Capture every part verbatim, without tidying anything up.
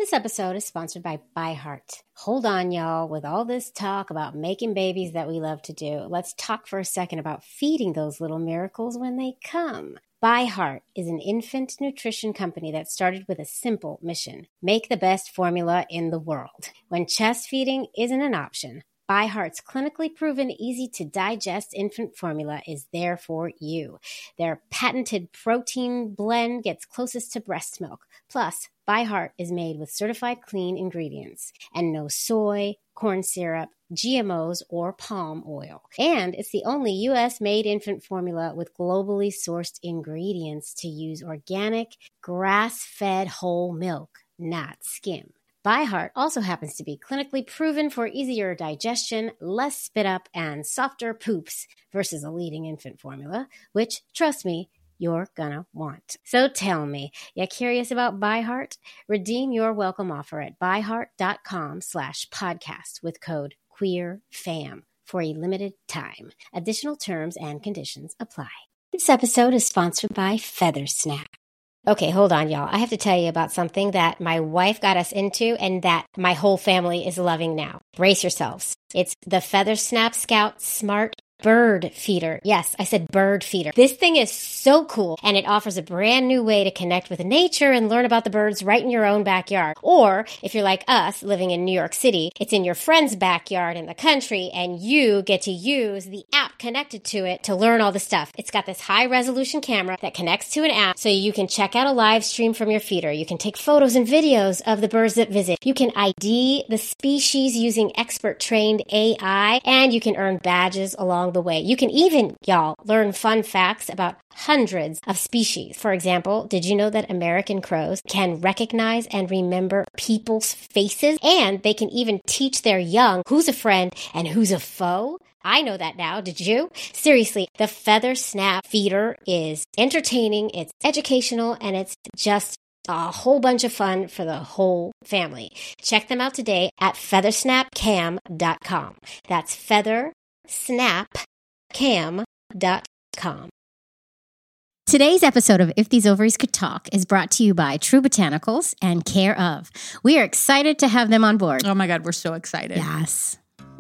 This episode is sponsored by ByHeart. Hold on, y'all. With all this talk about making babies that we love to do, let's talk for a second about feeding those little miracles when they come. ByHeart is an infant nutrition company that started with a simple mission: make the best formula in the world. When chest feeding isn't an option, ByHeart's clinically proven, easy-to-digest infant formula is there for you. Their patented protein blend gets closest to breast milk. Plus, ByHeart is made with certified clean ingredients and no soy, corn syrup, G M Os, or palm oil. And it's the only U S-made infant formula with globally sourced ingredients to use organic, grass-fed whole milk, not skim. ByHeart also happens to be clinically proven for easier digestion, less spit up, and softer poops versus a leading infant formula, which, trust me, you're gonna want. So tell me, you curious about ByHeart? Redeem your welcome offer at byheart.com slash podcast with code QueerFam for a limited time. Additional terms and conditions apply. This episode is sponsored by Feathersnap. Okay, hold on, y'all. I have to tell you about something that my wife got us into and that my whole family is loving now. Brace yourselves. It's the Feathersnap Scout Smart Bird Feeder. Yes, I said bird feeder. This thing is so cool, and it offers a brand new way to connect with nature and learn about the birds right in your own backyard. Or, if you're like us, living in New York City, it's in your friend's backyard in the country, and you get to use the app connected to it to learn all the stuff. It's got this high-resolution camera that connects to an app, so you can check out a live stream from your feeder. You can take photos and videos of the birds that visit. You can I D the species using expert-trained A I, and you can earn badges along the way. You can even, y'all, learn fun facts about hundreds of species. For example, did you know that American crows can recognize and remember people's faces? And they can even teach their young who's a friend and who's a foe? I know that now. Did you? Seriously, the Feathersnap Feeder is entertaining, it's educational, and it's just a whole bunch of fun for the whole family. Check them out today at feathersnap cam dot com. That's feather snap cam dot com. Today's episode of If These Ovaries Could Talk is brought to you by True Botanicals and Care Of. We are excited to have them on board. Oh my God, we're so excited. Yes.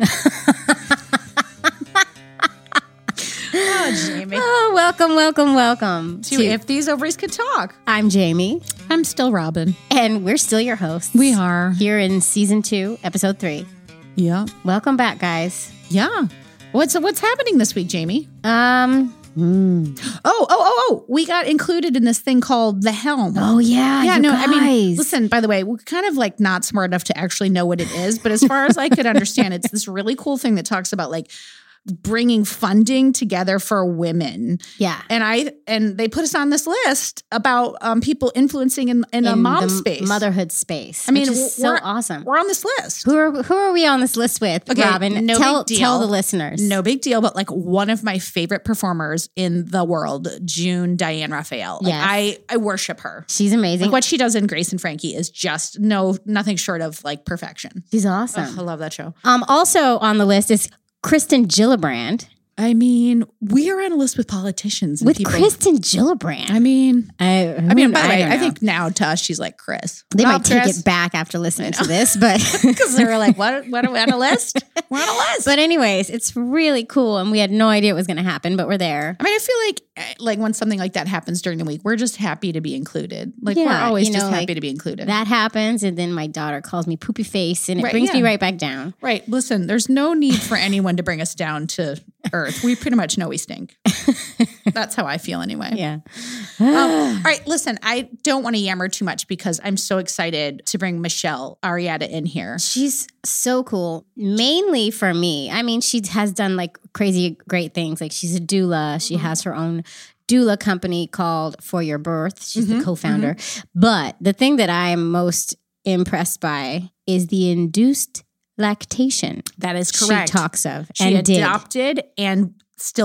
Oh, Jamie. Oh, welcome, welcome, welcome to, to If These Ovaries Could Talk. I'm Jamie. I'm still Robin. And we're still your hosts. We are. Here in season two, episode three. Yeah. Welcome back, guys. Yeah. What's what's happening this week, Jamie? Um. Mm. Oh, oh, oh, oh! We got included in this thing called The Helm. Oh yeah, yeah. You no, guys. I mean, listen. By the way, we're kind of like not smart enough to actually know what it is, but as far as I could understand, it's this really cool thing that talks about like bringing funding together for women. Yeah. And I and they put us on this list about um, people influencing in, in, in a mom space. Motherhood space. I mean, which is so awesome. We're on this list. Who are who are we on this list with, okay, Robin? No tell big deal. Tell the listeners. No big deal, but like one of my favorite performers in the world, June Diane Raphael. Like, yes. I, I worship her. She's amazing. Like what she does in Grace and Frankie is just no nothing short of like perfection. She's awesome. Ugh, I love that show. Um, also on the list is Kristen Gillibrand. I mean, we are on a list with politicians. And with people. Kristen Gillibrand. I mean, I, I mean, by the way, I, I think now to us, she's like Chris. They oh, might take Chris. it back after listening to this, but because they were like, "What? What? Are we on a list? We're on a list." But anyways, it's really cool, and we had no idea it was going to happen, but we're there. I mean, I feel like, like when something like that happens during the week, we're just happy to be included. Like yeah, we're always you know, just happy like, to be included. That happens, and then my daughter calls me poopy face, and it right, brings yeah. me right back down. Right. Listen, there's no need for anyone to bring us down to earth. We pretty much know we stink. That's how I feel anyway. Yeah. um, all right. Listen, I don't want to yammer too much because I'm so excited to bring Michelle Arrieta in here. She's so cool. Mainly for me. I mean, she has done like crazy great things. Like she's a doula. She has her own doula company called For Your Birth. She's mm-hmm, the co-founder. Mm-hmm. But the thing that I am most impressed by is the induced lactation. That is correct. She talks of She and adopted did. and still breastfeeds.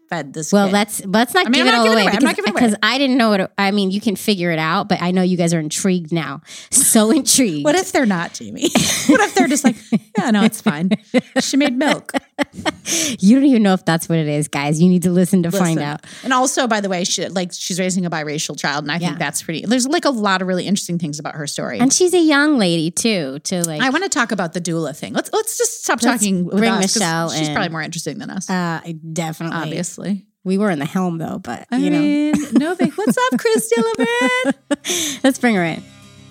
fed this Well, kid. let's let's not I mean, give I'm it not all giving away it away. I'm not because, giving it away. because I didn't know it. I mean, you can figure it out, but I know you guys are intrigued now. So intrigued. What if they're not, Jamie? What if they're just like, yeah, no, it's fine. She made milk. You don't even know if that's what it is, guys. You need to listen to find Listen. out. And also, by the way, she, like she's raising a biracial child, and I Yeah. think that's pretty. There's like a lot of really interesting things about her story. And she's a young lady too. To like, I want to talk about the doula thing. Let's let's just stop Let's talking. With bring us, 'cause Michelle She's in. probably more interesting than us, uh, definitely. obviously. We were in the helm though, but I you know, mean, no big. What's up, Chris Dillabert? let's bring her in.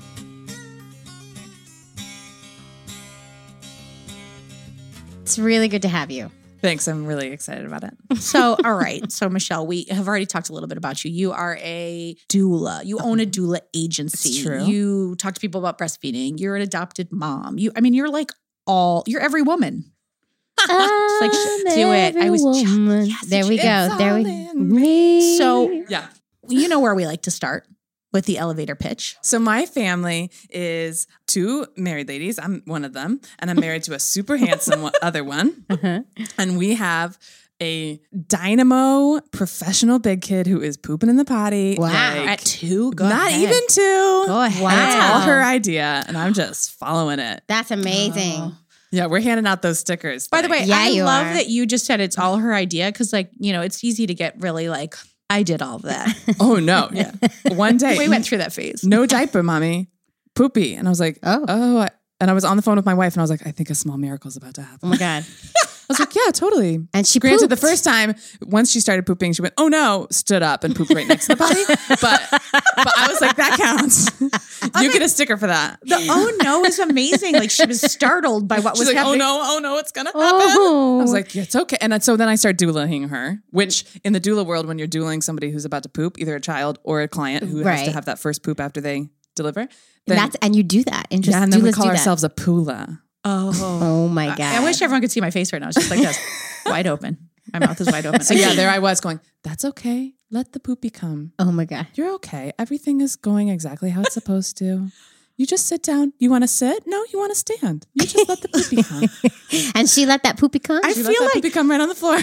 It's really good to have you. Thanks. I'm really excited about it. So, all right. So, Michelle, we have already talked a little bit about you. You are a doula. You own a doula agency. It's true. You talk to people about breastfeeding. You're an adopted mom. You, I mean, you're like all. You're every woman. It's like, sh- do it. I was. Woman. Yes, there we it's go. all There we in me. So, Yeah. you know where we like to start with the elevator pitch. So my family is two married ladies. I'm one of them, and I'm married to a super handsome one- other one. Uh-huh. And we have a dynamo professional big kid who is pooping in the potty. Wow. like, At two, go not ahead. even two. Go ahead. Wow. And it's all her idea, and I'm just following it. That's amazing. Yeah, we're handing out those stickers. By the way, Yeah, I you love are. that you just said it's all her idea because, like, you know, it's easy to get really like, I did all of that. oh no, yeah. One day We went through that phase. no diaper, mommy, poopy, and I was like, Oh. oh, I, and I was on the phone with my wife, and I was like, I think a small miracle is about to happen. Oh my God. I was like, yeah, totally. And she Granted, the pooped. first time, once she started pooping, she went, oh no, stood up and pooped right next to the potty. But but I was like, that counts. You get a sticker for that. The oh no is amazing. Like she was startled by what She's was like, happening. oh no, oh no, it's gonna happen. Oh. I was like, yeah, it's okay. And then, so then I start doulaing her, which in the doula world, when you're doulaing somebody who's about to poop, either a child or a client who has Right. to have that first poop after they deliver, And then, that's and you do that. And just yeah, and then we doulas call do that. ourselves a pula. Oh, Oh my God. I, I wish everyone could see my face right now. It's just like this, wide open. My mouth is wide open. So yeah, there I was going, that's okay. Let the poopy come. Oh my God. You're okay. Everything is going exactly how it's supposed to. You just sit down. You want to sit? No, you want to stand. You just let the poopy come. And she let that poopy come. I You feel let that like poopy come right on the floor.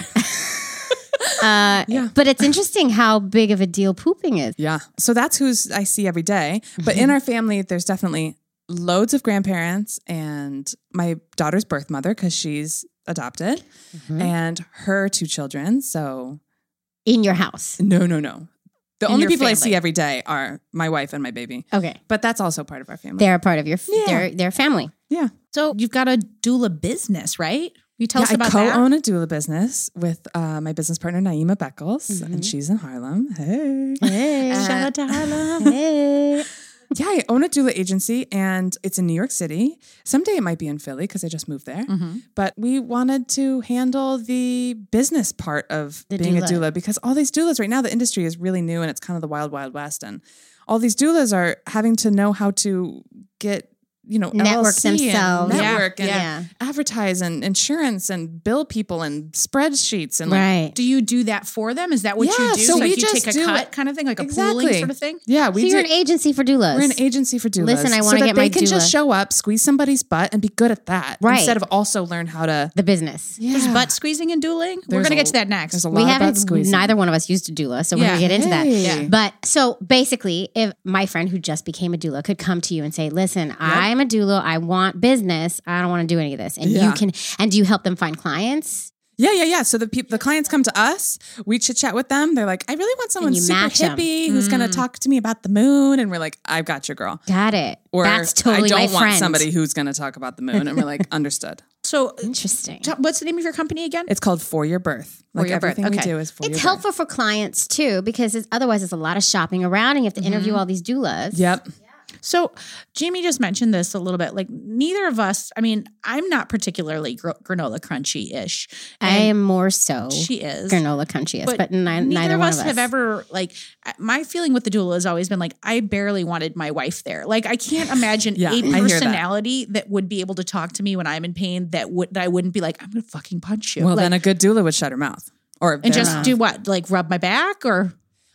Uh, Yeah. But it's interesting how big of a deal pooping is. Yeah. So that's who's I see every day. But in our family, there's definitely loads of grandparents and my daughter's birth mother, because she's adopted, Mm-hmm. and her two children. So In your house. no, no, no. The In only your people I family. see every day are my wife and my baby. Okay. But that's also part of our family. They're a part of your f- Yeah. their, their family. yeah. so. You've got a doula business, right? You tell Yeah, us about I that. co-own a doula business with uh, my business partner Naima Beckles, Mm-hmm. and she's in Harlem. Hey, Hey. Shout out to Harlem. Hey. yeah, I own a doula agency, and it's in New York City. Someday it might be in Philly because I just moved there. Mm-hmm. But we wanted to handle the business part of The being doula. a doula, because all these doulas right now, the industry is really new, and it's kind of the wild, wild west, and all these doulas are having to know how to get, you know, Network L L C and themselves. Yeah, network and yeah. advertise and insurance and bill people and spreadsheets and like, Right. Do you do that for them? Is that what Yeah, you do? so like we you just take a do cut it- kind of thing, like a Exactly. pooling sort of thing? Yeah, So we you're do. an agency for doulas. We're an agency for doulas. Listen, I wanna so that get they my can just doula. show up, squeeze somebody's butt, and be good at that, Right. instead of also learn how to. The business. Yeah. There's butt squeezing and dueling. We're There's going to a- get to that next. There's a lot We of haven't, butt squeezing. neither one of us used a doula, so we're Yeah. going to get into that. Hey. Yeah. But so basically, if my friend who just became a doula could come to you and say, listen, I'm a doula, I want business, I don't want to do any of this. And you Yeah. can, and do you help them find clients? Yeah, yeah, yeah. So the people, the clients come to us. We chit chat with them. They're like, I really want someone you super match 'em. hippie who's going to talk to me about the moon. And we're like, I've got your girl. Got it. Or That's totally I don't my want friend. somebody who's going to talk about the moon. And we're like, understood. So, Interesting. t- what's the name of your company again? It's called For Your Birth. Like Your Birth, everything we okay. do is for It's your helpful for clients too, because it's, otherwise it's a lot of shopping around and you have to interview all these doulas. birth. Yep. So, Jamie just mentioned this a little bit. Like, neither of us, I mean, I'm not particularly gr- granola crunchy ish. I am more so She is. granola crunchyist, but, But ni- neither, neither of one us of us have ever, like, uh, my feeling with the doula has always been like, I barely wanted my wife there. Like, I can't imagine Yeah, a I hear that. personality that. would be able to talk to me when I'm in pain that would, that I wouldn't be like, I'm going to fucking punch you. Well, like, then a good doula would shut her mouth. Or and their just mouth. do what? Like, rub my back or?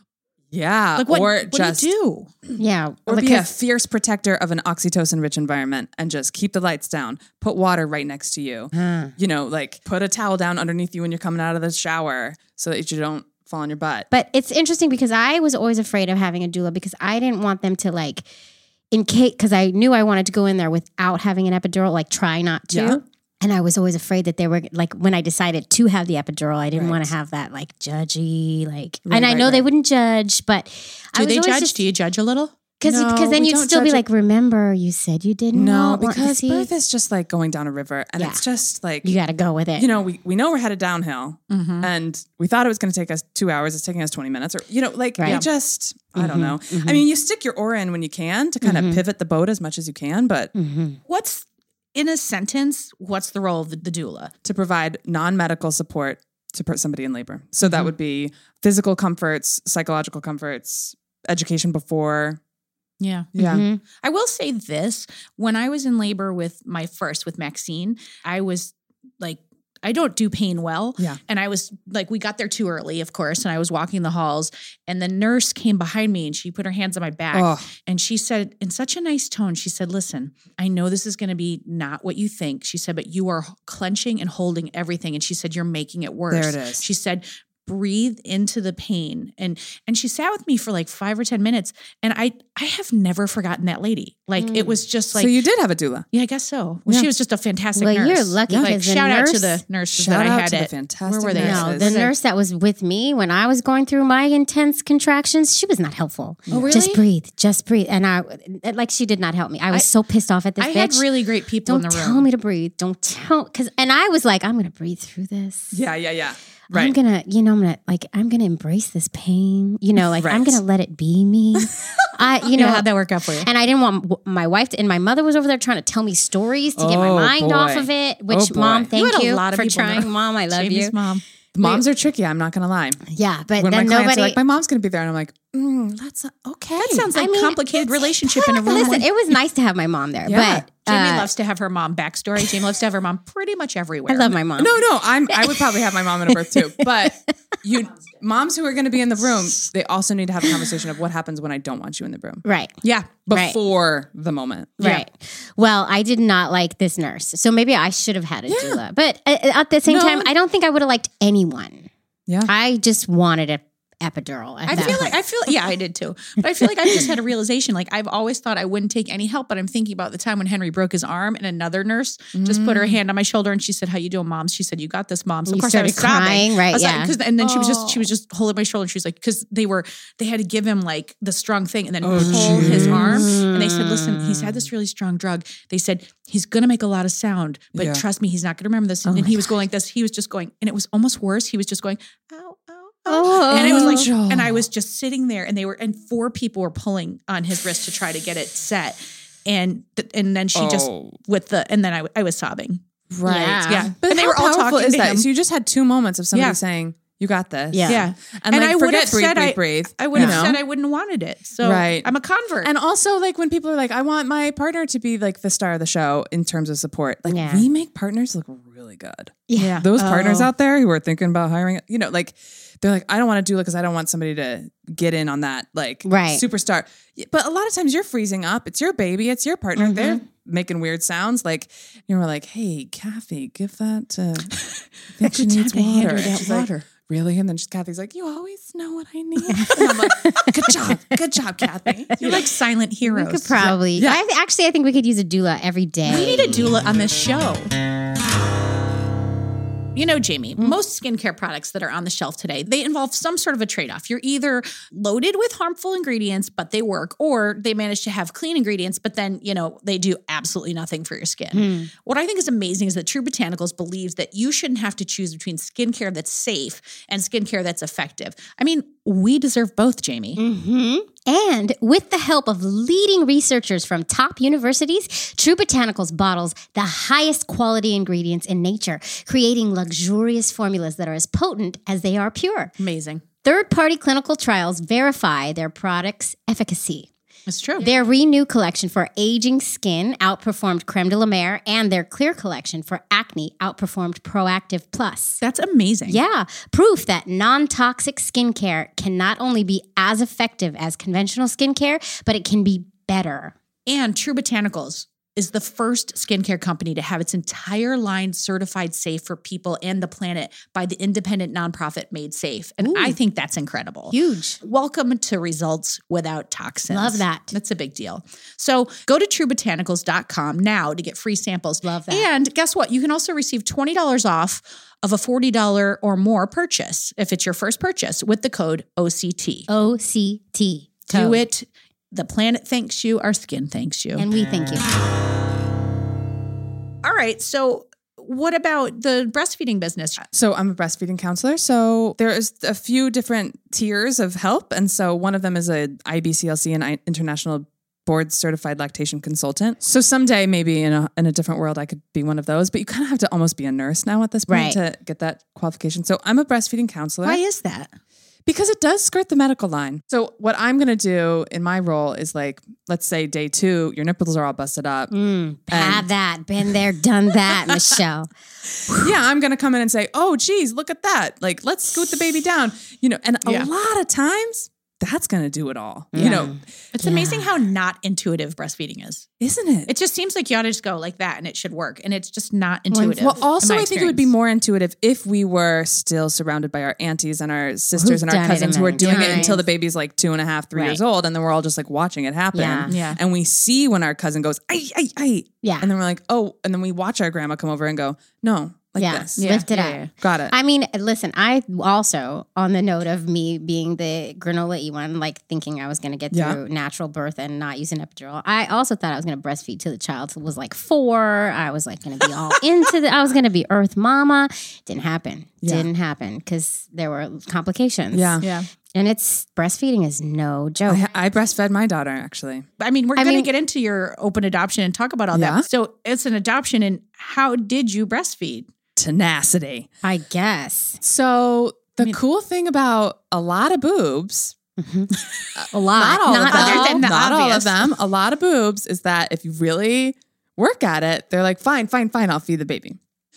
Yeah. Like what, or what just do you do? Yeah. Or be a because- fierce protector of an oxytocin-rich environment and just keep the lights down. Put water right next to you. You know, like put a towel down underneath you when you're coming out of the shower so that you don't fall on your butt. But it's interesting because I was always afraid of having a doula because I didn't want them to like, in case, because I knew I wanted to go in there without having an epidural, like try not to. Yeah. And I was always afraid that they were like, when I decided to have the epidural, I didn't Right. want to have that like judgy, like, Right, and I right, know they right. wouldn't judge, but Do I was they always judge? just, Do you judge a little? Because No, then we you'd don't still be judge it. like, remember, you said you didn't No, want one- because see? birth is just like going down a river. And Yeah. it's just like, You got to go with it. you know, we, we know we're headed downhill Mm-hmm. and we thought it was going to take us two hours. It's taking us twenty minutes or, you know, like Right. we just, I don't Mhm, know. mhm. I mean, you stick your oar in when you can to kind Mhm. of pivot the boat as much as you can, but Mhm. What's, in a sentence, what's the role of the, the doula? to provide non-medical support to put somebody in labor. So that Mhm. would be physical comforts, psychological comforts, education before. Yeah. Yeah. Mhm. I will say this. When I was in labor with my first, with Maxine, I was like, I don't do pain well. Yeah. And I was like, we got there too early, of course. And I was walking the halls and the nurse came behind me and she put her hands on my back. Oh, And she said, in such a nice tone, she said, listen, I know this is going to be not what you think. She said, but you are clenching and holding everything. And she said, you're making it worse. there it is. She said, breathe into the pain. And and she sat with me for like five or ten minutes. And I I have never forgotten that lady. Like it Mm. was just like, so you did have a doula. yeah, I guess so. Well, Yeah. She was just a fantastic Well, nurse. you're lucky Like, because the shout out to nurse- the nurses Shout that I out had to the at. fantastic where were they? nurses. No, the Okay. nurse that was with me when I was going through my intense contractions, she was not helpful. Oh, really? Just breathe, just breathe. And I, like, she did not help me. I was I- so pissed off at this I bitch. had really great people Don't in the room. tell me to breathe. Don't tell, because, and I was like, I'm going to breathe through this. Yeah, yeah, yeah. I'm Right. gonna, you know, I'm gonna like, I'm gonna embrace this pain. You know, like I'm Right. gonna let it be me. I, you You know, know, how'd that work out for you? and I didn't want w- my wife to, and my mother was over there trying to tell me stories to get my Oh, mind off boy. of it. Which, Oh, mom, boy. thank You had a you, lot of for people in the trying. room. Mom, I love Jamie's you. mom. Moms are tricky. I'm not going to lie. Yeah, but When my then clients nobody. are like, my mom's going to be there. And I'm like, mm, that's not, okay. That sounds like I mean, complicated it's- relationship in a room. Listen, it was nice to have my mom there, Yeah. but Jamie uh, loves to have her mom backstory. Jamie loves to have her mom pretty much everywhere. I love my mom. No, no, I'm. I would probably have my mom in a birth too. But you, moms who are going to be in the room, they also need to have a conversation of what happens when I don't want you in the room Right. Yeah. Right. before the moment. Right. Well, I did not like this nurse. So maybe I should have had a doula. But uh, at the same No. time, I don't think I would have liked anyone. Yeah. I just wanted a epidural. At I that feel point. like I feel yeah I did too, but I feel like I just had a realization. Like I've always thought I wouldn't take any help, but I'm thinking about the time when Henry broke his arm and another nurse just put her hand on my shoulder and she said, "How you doing, Mom?" She said, "You got this, Mom." So of You course I was started crying, sobbing. right, I was like- yeah. 'cause- and then she was just she Oh. was just holding my shoulder and she was like, because they were they had to give him like the strong thing and then Oh, pull his geez. arm. And they said, "Listen, he's had this really strong drug." They said he's gonna make a lot of sound, but Yeah. trust me, he's not gonna remember this. Oh and my he was going like this. He was just going, and it was almost worse. He was just going, "Ow, ow." Oh. And it was like, Angel. and I was just sitting there, and they were, and four people were pulling on his wrist to try to get it set, and th- and then she just Oh. with the, and then I, w- I was sobbing, Right. Yeah. yeah, But and they how were all powerful talking is to that? him. So you just had two moments of somebody Yeah. saying, "You got this." Yeah. yeah, And, And like, I would forget have breathe, said breathe, I- breathe. I would have you know? said I wouldn't have wanted it. So Right. I'm a convert. And also, like when people are like, "I want my partner to be like the star of the show in terms of support," like Yeah. we make partners look really good. yeah, Those partners Oh. out there who are thinking about hiring, you know, like they're like, "I don't want to do it because I don't want somebody to get in on that like Right. superstar." But a lot of times you're freezing up. It's your baby. It's your partner. Mm-hmm. They're making weird sounds. Like you were like, "Hey, Kathy, give that to. I think she Good time needs to hand water." her that She's like, water. "Really?" And then she's, Kathy's like, "You always know what I need." And I'm like, "Good job, good job, Kathy." You're like silent we heroes. could probably. Yeah. I, actually, I think we could use a doula every day. We need a doula on this show. You know, Jamie, Mm-hmm. most skincare products that are on the shelf today, they involve some sort of a trade-off. You're either loaded with harmful ingredients, but they work, or they manage to have clean ingredients, but then, you know, they do absolutely nothing for your skin. Hmm. What I think is amazing is that True Botanicals believes that you shouldn't have to choose between skincare that's safe and skincare that's effective. I mean, we deserve both, Jamie. hmm And with the help of leading researchers from top universities, True Botanicals bottles the highest quality ingredients in nature, creating luxurious formulas that are as potent as they are pure. Amazing. Third-party clinical trials verify their products' efficacy. It's true. Their Renew collection for aging skin outperformed Creme de la Mer, and their Clear collection for acne outperformed Proactive Plus. That's amazing. Yeah, proof that non-toxic skincare can not only be as effective as conventional skincare, but it can be better. And True Botanicals is the first skincare company to have its entire line certified safe for people and the planet by the independent nonprofit Made Safe. And Ooh. I think that's incredible. Huge. Welcome to results without toxins. Love that. That's a big deal. So go to true botanicals dot com now to get free samples. Love that. And guess what? You can also receive twenty dollars off of a forty dollars or more purchase if it's your first purchase with the code O C T. O C T. Do Code. it. The planet thanks you. Our skin thanks you. And we thank you. All right. So what about the breastfeeding business? So I'm a breastfeeding counselor. So there is a few different tiers of help. And so one of them is a I B C L C, an international board certified lactation consultant. So someday maybe in a, in a different world, I could be one of those, but you kind of have to almost be a nurse now at this point Right. to get that qualification. So I'm a breastfeeding counselor. Why is that? Because it does skirt the medical line. So what I'm going to do in my role is like, let's say day two, your nipples are all busted up. Mm, had that. Been there, done that, Michelle. Yeah, I'm going to come in and say, oh, geez, look at that. Like, let's scoot the baby down. You know, and a Yeah. lot of times that's going to do it all. You know, It's amazing how not intuitive breastfeeding is. isn't it? It just seems like you ought to just go like that and it should work. And it's just not intuitive. Well, also, in my I think it would be experience. more intuitive if we were still surrounded by our aunties and our sisters Who've and our done it a cousins who are million doing it times. until the baby's like two and a half, three Right. years old. And then we're all just like watching it happen. Yeah. Yeah. And we see when our cousin goes, ay, ay, ay. Yeah. And then we're like, oh, and then we watch our grandma come over and go, no, like yeah. this. Lift it Yeah, up. yeah. Got it. I mean, listen, I also, on the note of me being the granola-y one, like thinking I was going to get Yeah. through natural birth and not use an epidural, I also thought I was going to breastfeed till the child was like four. I was like going to be all into the, I was going to be Earth Mama. Didn't happen. Yeah. Didn't happen because there were complications. Yeah. Yeah. And it's, breastfeeding is no joke. I, I breastfed my daughter, actually. I mean, we're I going to mean- get into your open adoption and talk about all Yeah. that. So it's an adoption. And how did you breastfeed? Tenacity. I guess. So the mean- cool thing about a lot of boobs, A lot. not all Not of them, other than the not all obvious. of them, a lot of boobs is that if you really work at it, they're like, fine, fine, fine, I'll feed the baby.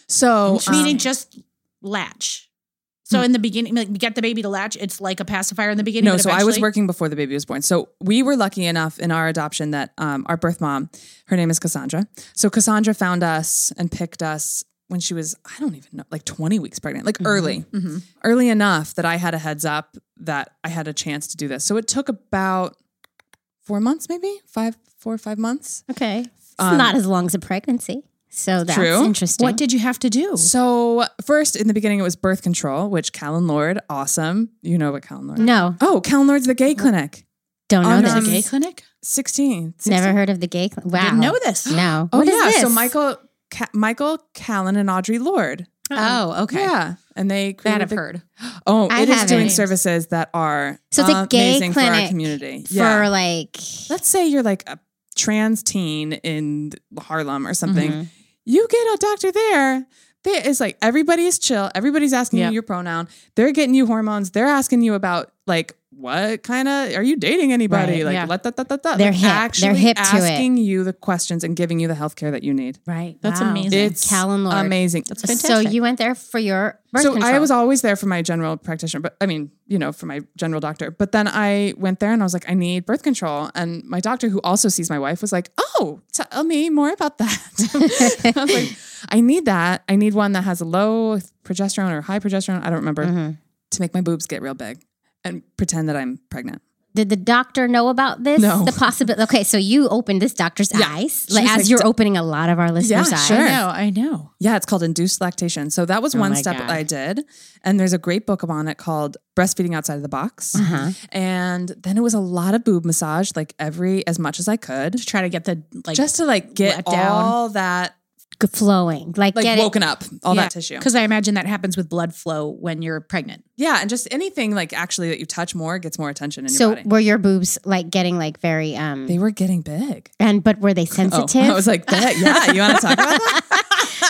So Meaning um, just latch. So in the beginning, like, get the baby to latch. It's like a pacifier in the beginning. no, but so I was eventually- working before the baby was born. So we were lucky enough in our adoption that um, our birth mom, her name is Cassandra. So Cassandra found us and picked us when she was, I don't even know, like twenty weeks pregnant, like early, Mhm. early enough that I had a heads up that I had a chance to do this. So it took about four months, maybe five, four or five months. Okay. It's Um, not as long as a pregnancy. So that's True. interesting. What did you have to do? So first, in the beginning, it was birth control, which Callan Lord, awesome. You know what Callan Lord? No, Oh, Callan Lord's the gay clinic. don't know On, this. um, Gay clinic? sixteen. Never heard of the gay. Cl- wow, Didn't know this. No. Oh What is yeah. this? So Michael, Ca- Michael Callan and Audrey Lord. Oh, okay. Yeah, and they That created I've the- heard. Oh, I it is doing haven't. services that are So it's a gay amazing for our clinic community. for Yeah. like. Let's say you're like a trans teen in Harlem or something. Mhm. You get a doctor there. There is like everybody is chill. Everybody's asking Yep. you your pronoun. They're getting you hormones. They're asking you about like what kind of are you dating anybody? Right, like yeah. let that that that that. They're like, hip. Actually They're hip to it. asking you the questions and giving you the healthcare that you need. Right. That's wow. amazing. It's Callan Lord. amazing. That's So fantastic. you went there for your birth So control. I was always there for my general practitioner, but I mean, you know, for my general doctor. But then I went there and I was like, I need birth control. And my doctor, who also sees my wife, was like, oh, tell me more about that. I was like, I need that. I need one that has a low progesterone or high progesterone. I don't remember Mhm. to make my boobs get real big and pretend that I'm pregnant. Did the doctor know about this? No. The possibility. Okay, so you opened this doctor's Yeah. eyes, She like, was as like, you're "D- opening a lot of our listeners' Yeah, eyes. sure. I know. I know. Yeah, it's called induced lactation. So that was Oh one my step God. I did. And there's a great book on it called Breastfeeding Outside of the Box. Uh-huh. And then it was a lot of boob massage, like every, as much as I could. To try to get the, like, Just to like get let down. all that, G- Flowing, like, like get woken up, all Yeah. that tissue. because I imagine that happens with blood flow when you're pregnant. Yeah. And just anything like actually that you touch more gets more attention in it. So your body. were your boobs like getting like very um They were getting big. and but were they sensitive? Oh, I was like, that, yeah, you want to talk about that?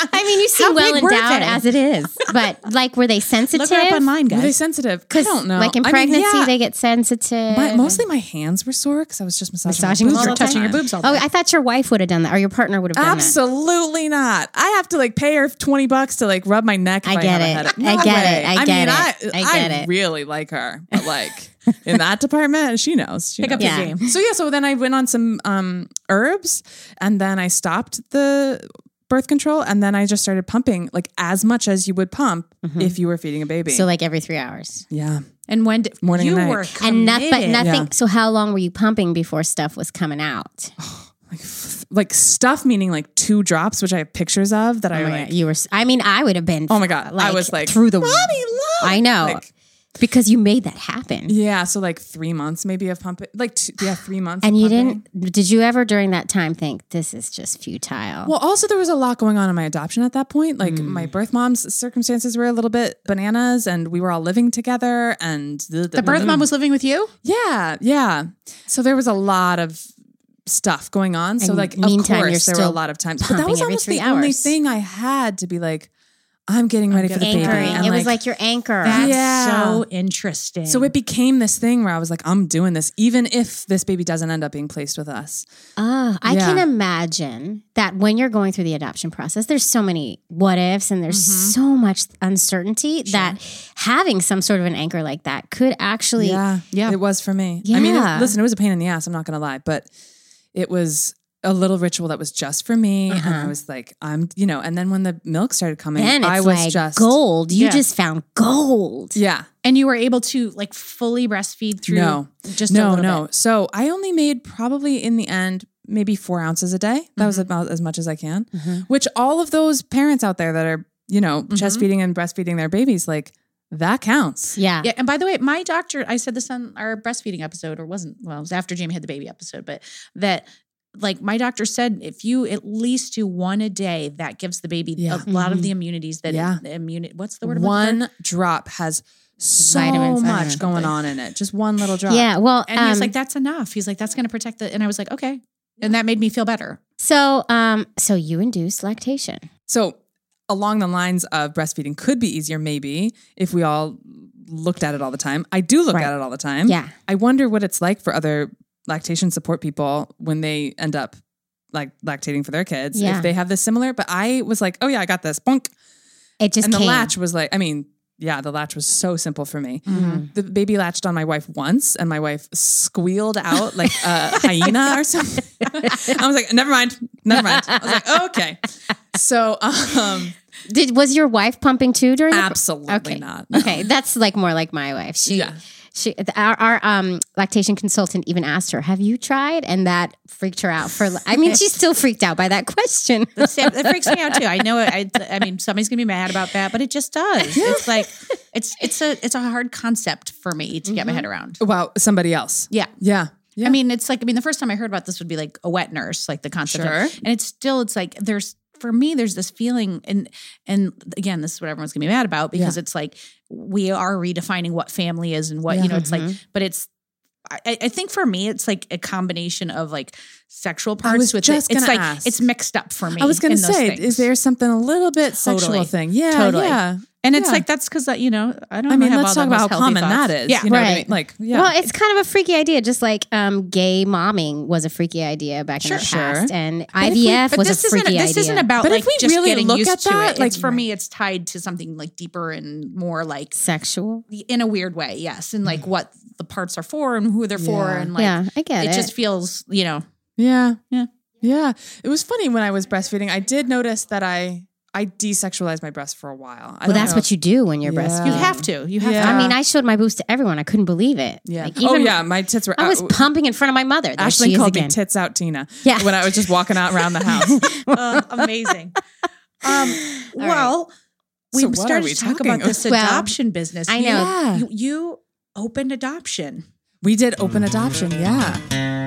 I mean, you seem How well big were endowed they? as it is, but like, were they sensitive? Look her up online, Were they guys. sensitive? I don't know. Like in I mean, pregnancy, yeah. they get sensitive. My, mostly my hands were sore because I was just massaging, Massaging my them boobs all all the the touching your time. boobs all day. Oh, I thought your wife would have done that, or your partner would have done Absolutely not. I have to like pay her twenty bucks to like rub my neck. If I I, get have a it. headache. I No get way. it. I I get mean, it. I, I get I it. really like her, but like in that department, she knows. She Pick up knows. your Yeah. game. So yeah, so then I went on some um, herbs, and then I stopped the birth control, and then I just started pumping like as much as you would pump if you were feeding a baby. that. So like every three hours. yeah, And when did, Morning you and night. were And not, but committed. nothing. Yeah. So how long were you pumping before stuff was coming out? like f- like stuff meaning like two drops, which I have pictures of that I Oh my like. God, you were. s- I mean, I would have been. Oh my God. I was like, through the. Mommy, look. I know Like, because you made that happen. yeah, so like three months maybe of pumping, like two, yeah, three months. And of you pumping. didn't. Did you ever during that time think this is just futile? Well, also there was a lot going on in my adoption at that point. Like Mm. my birth mom's circumstances were a little bit bananas, and we were all living together. And the, The birth mom was living with you? yeah, yeah. So there was a lot of stuff going on. So And like, meantime, of you're course, there were a still lot of times, but that pumping was every almost three the only hours. thing I had to be like, I'm getting ready for the baby. Anchoring. And It was like your anchor. That's Yeah. so interesting. so it became this thing where I was like, I'm doing this, even if this baby doesn't end up being placed with us. Ah, I Yeah. can imagine that when you're going through the adoption process, there's so many what ifs and there's Mm-hmm. so much uncertainty that having some sort of an anchor like that could actually. Yeah, Yeah. it was for me. I mean, Yeah. it, listen, it was a pain in the ass. I'm not going to lie, but it was a little ritual that was just for me. And I was like, I'm, you know, and then when the milk started coming, Then it's I was like just gold. You Yeah. just found gold. Yeah. and you were able to like fully breastfeed through No. just a No, little no. bit. So I only made probably in the end maybe four ounces a day. That was about as much as I can. Which all of those parents out there that are, you know, chest feeding and breastfeeding their babies, like that counts. Yeah. Yeah, and by the way, my doctor, I said this on our breastfeeding episode, or wasn't, well, it was after Jamie had the baby episode, but that like my doctor said, if you at least do one a day, that gives the baby Yeah. a lot of the immunities that Yeah. the immuni- what's the word? I'm looking for? One drop has so Vitamins, much vitamins. going on in it. Just one little drop. Yeah. Well, And he's um, like, that's enough. He's like, that's going to protect the, and I was like, okay. And that made me feel better. so, um, so you induced lactation. So along the lines of breastfeeding could be easier, maybe, if we all looked at it all the time. I do look Right. at it all the time. Yeah. I wonder what it's like for other lactation support people when they end up like lactating for their kids, Yeah. if they have this similar. But I was like, oh yeah, I got this. Bonk. It just And the came. latch was like, I mean, yeah, the latch was so simple for me. Mm-hmm. The baby latched on my wife once, and my wife squealed out like a hyena or something. I was like, never mind, never mind. I was like, okay. So, um, Did was your wife pumping too during? the pro- absolutely Okay. not. Okay, that's like more like my wife. She, Yeah. she, our, our um, lactation consultant even asked her, "Have you tried?" And that freaked her out. For I mean, she's still freaked out by that question. That freaks me out too. I know. I, I mean, somebody's gonna be mad about that, but it just does. It's like it's it's a it's a hard concept for me to get my head around. Wow, somebody else. Yeah. Yeah. Yeah. I mean, it's like I mean, the first time I heard about this would be like a wet nurse, like the concept. Sure. Of, and it's still it's like there's for me there's this feeling and and again this is what everyone's gonna be mad about because Yeah. it's like we are redefining what family is and what you know it's like but it's. I, I think for me, it's like a combination of like sexual parts was with just it. It's gonna like ask. it's mixed up for me. I was going in to those say, things. is there something a little bit sexual Totally. thing? Yeah. Totally. Yeah. And it's Yeah. like that's because you know I don't. I mean, have let's all talk the about how most healthy common thoughts. that is. Yeah, You know what I right. mean? Like, yeah. Well, it's kind of a freaky idea, just like um, gay momming was a freaky idea back Sure, in the sure. past, and if I we- V F But was this a freaky isn't idea. this isn't about But like if we just really getting look used at to that, it. like- It's for me, it's tied to something like deeper and more like sexual. in a weird way. Yes, and like what the parts are for and who they're for, Yeah. and like Yeah, I get it, it. just feels you know. Yeah. Yeah. Yeah. It was funny when I was breastfeeding. I did notice that I I desexualized my breast for a while. I well, that's what you do when you're Yeah. breastfeeding. You have to. You have Yeah. to. I mean, I showed my boobs to everyone. I couldn't believe it. Yeah. Like, oh even- yeah, my tits were I was out. pumping in front of my mother. There Ashlyn she is called again. me tits out Tina. Yeah. When I was just walking out around the house. Uh, amazing. Um, well, we So what are started we to talk talking about this Well, adoption business. I You- know. Yeah. You, you opened adoption. We did open adoption. Yeah.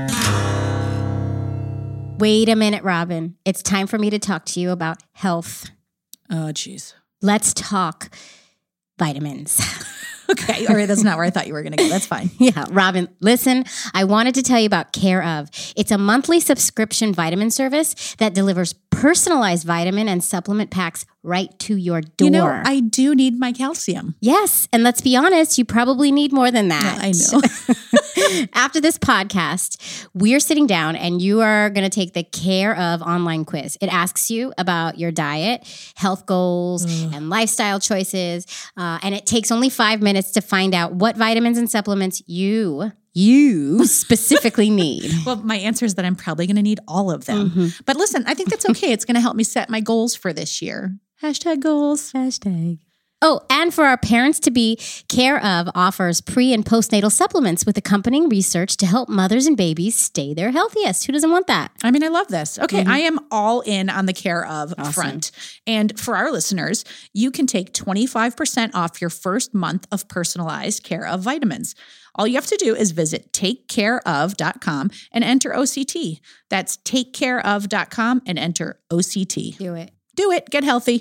Wait a minute, Robin. It's time for me to talk to you about health. Oh, jeez. Let's talk vitamins. Okay. All right. That's not where I thought you were going to go. That's fine. Yeah, Robin, listen, I wanted to tell you about Care of. It's a monthly subscription vitamin service that delivers personalized vitamin and supplement packs right to your door. You know, I do need my calcium. Yes. And let's be honest, you probably need more than that. I know. After this podcast, we're sitting down and you are going to take the Care of online quiz. It asks you about your diet, health goals, mm. and lifestyle choices. Uh, and it takes only five minutes to find out what vitamins and supplements you you specifically need. Well, my answer is that I'm probably going to need all of them. Mm-hmm. But listen, I think that's okay. It's going to help me set my goals for this year. Hashtag goals. Hashtag. Oh, and for our parents to be, Care of offers pre- and postnatal supplements with accompanying research to help mothers and babies stay their healthiest. Who doesn't want that? I mean, I love this. Okay, mm-hmm. I am all in on the Care of awesome. front. And for our listeners, you can take twenty-five percent off your first month of personalized Care of vitamins. All you have to do is visit take care of dot com and enter O C T. That's take care of dot com and enter O C T. Do it. Do it. Get healthy.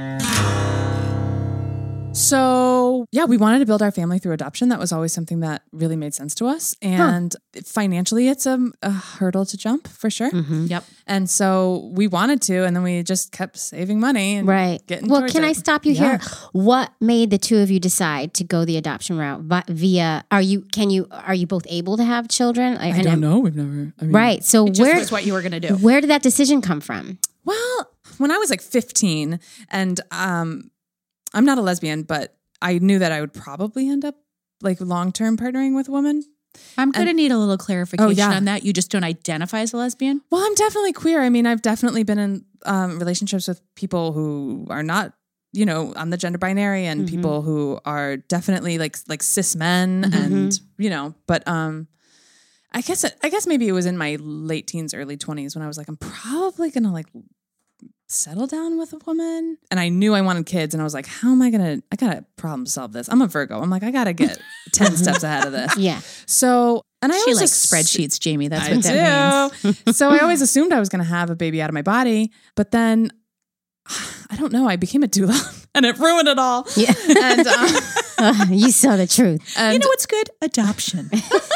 So, yeah, we wanted to build our family through adoption. That was always something that really made sense to us. And huh. financially, it's a, a hurdle to jump for sure. Mm-hmm. Yep. And so we wanted to, and then we just kept saving money and right. getting Well, towards can it. I stop you yeah. here? What made the two of you decide to go the adoption route via, are you, can you, are you both able to have children? I, I don't know. We've never, I mean, right. So it where, just was what you were going to do. Where did that decision come from? Well, when I was like fifteen and um, I'm not a lesbian, but I knew that I would probably end up like long-term partnering with a woman. I'm going to need a little clarification oh, yeah. on that. You just don't identify as a lesbian? Well, I'm definitely queer. I mean, I've definitely been in um, relationships with people who are not, you know, on the gender binary and mm-hmm. people who are definitely like like cis men mm-hmm. and, you know, but um, I guess it, I guess maybe it was in my late teens, early twenties when I was like, I'm probably going to like settle down with a woman. And I knew I wanted kids. And I was like, how am I going to, I got to problem solve this. I'm a Virgo. I'm like, I got to get ten steps ahead of this. Yeah. So, and I she always likes just, spreadsheets, Jamie. That's I what that do. means. So I always assumed I was going to have a baby out of my body. But then, I don't know, I became a doula and it ruined it all. Yeah. And uh, uh, you saw the truth. And you know what's good? Adoption.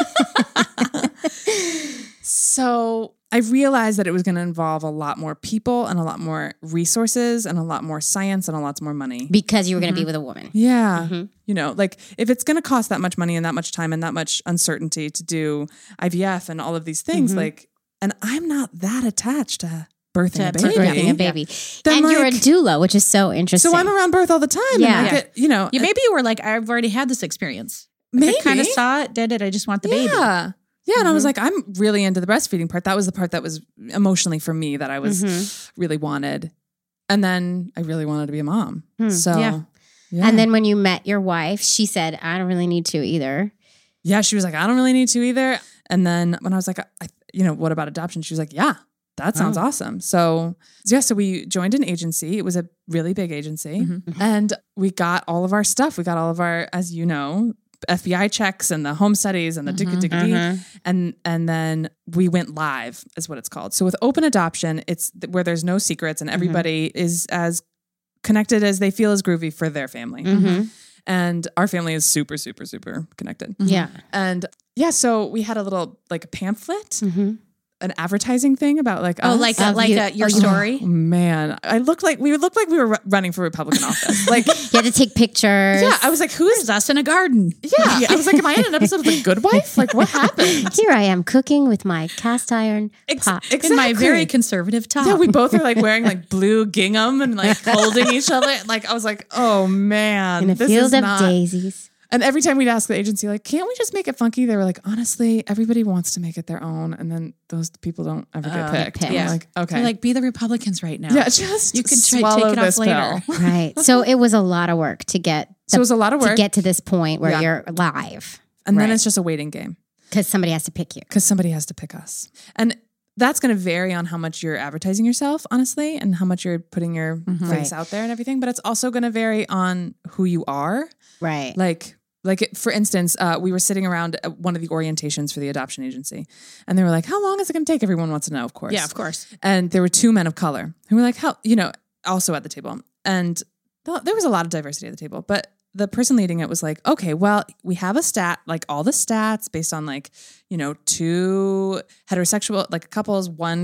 So I realized that it was going to involve a lot more people and a lot more resources and a lot more science and a lot more money. Because you were going to mm-hmm. be with a woman. Yeah. Mm-hmm. You know, like if it's going to cost that much money and that much time and that much uncertainty to do I V F and all of these things, mm-hmm. like, and I'm not that attached to birthing to a baby. Birthing a baby. Then and like, you're a doula, which is so interesting. So I'm around birth all the time. Yeah. And I get, you know. Yeah, maybe you were like, I've already had this experience. Maybe. I kind of saw it, did it. I just want the yeah. baby. Yeah. Yeah. And mm-hmm. I was like, I'm really into the breastfeeding part. That was the part that was emotionally for me that I was mm-hmm. really wanted. And then I really wanted to be a mom. Hmm. So, yeah. yeah. And then when you met your wife, she said, I don't really need to either. Yeah. She was like, I don't really need to either. And then when I was like, I, you know, what about adoption? She was like, yeah, that sounds oh. awesome. So, yeah. So we joined an agency. It was a really big agency. Mm-hmm. And we got all of our stuff. We got all of our, as you know, F B I checks and the home studies and the mm-hmm, digga digga mm-hmm. and and then we went live is what it's called. So with open adoption, it's th- where there's no secrets and everybody mm-hmm. is as connected as they feel is groovy for their family. Mm-hmm. And our family is super, super, super connected. Yeah. And yeah, so we had a little like a pamphlet. Mm-hmm. An advertising thing about like oh us. like a, like you, a, your oh, story. Oh, man, I looked like we would look like we were running for Republican office. Like you had to take pictures. Yeah, I was like, who is us in a garden? Yeah, yeah. I was like, am I in an episode of The Good Wife? Like, what happened? Here I am cooking with my cast iron Ex- pot exactly. in my very conservative top. Yeah, we both are like wearing like blue gingham and like holding each other. Like I was like, oh man, in a this field is of not... daisies. And every time we'd ask the agency, like, can't we just make it funky? They were like, honestly, everybody wants to make it their own. And then those people don't ever get uh, picked. picked. I'm Yeah. like, okay. You're like, be the Republicans right now. Yeah, just you can try swallow take it off this later. pill. Right. So it was a lot of work to get the, So it was a lot of work. to get to this point where Yeah. you're live. And then Right. it's just a waiting game. Because somebody has to pick you. Because somebody has to pick us. And that's going to vary on how much you're advertising yourself, honestly, and how much you're putting your Mm-hmm. face Right. out there and everything. But it's also going to vary on who you are. Right. Like, like for instance, uh, we were sitting around at one of the orientations for the adoption agency, and they were like, "How long is it going to take?" Everyone wants to know, of course. Yeah, of course. And there were two men of color who were like, "How?" You know, also at the table, and th- there was a lot of diversity at the table. But the person leading it was like, "Okay, well, we have a stat, like all the stats based on like, you know, two heterosexual like couples, one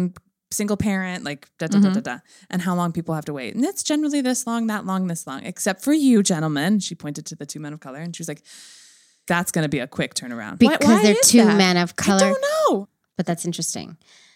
single parent, like da da da da da, and how long people have to wait. And it's generally this long, that long, this long, except for you, gentlemen. She pointed to the two men of color and she was like, that's going to be a quick turnaround. Because why, why they're two that? men of color. I don't know. But that's interesting.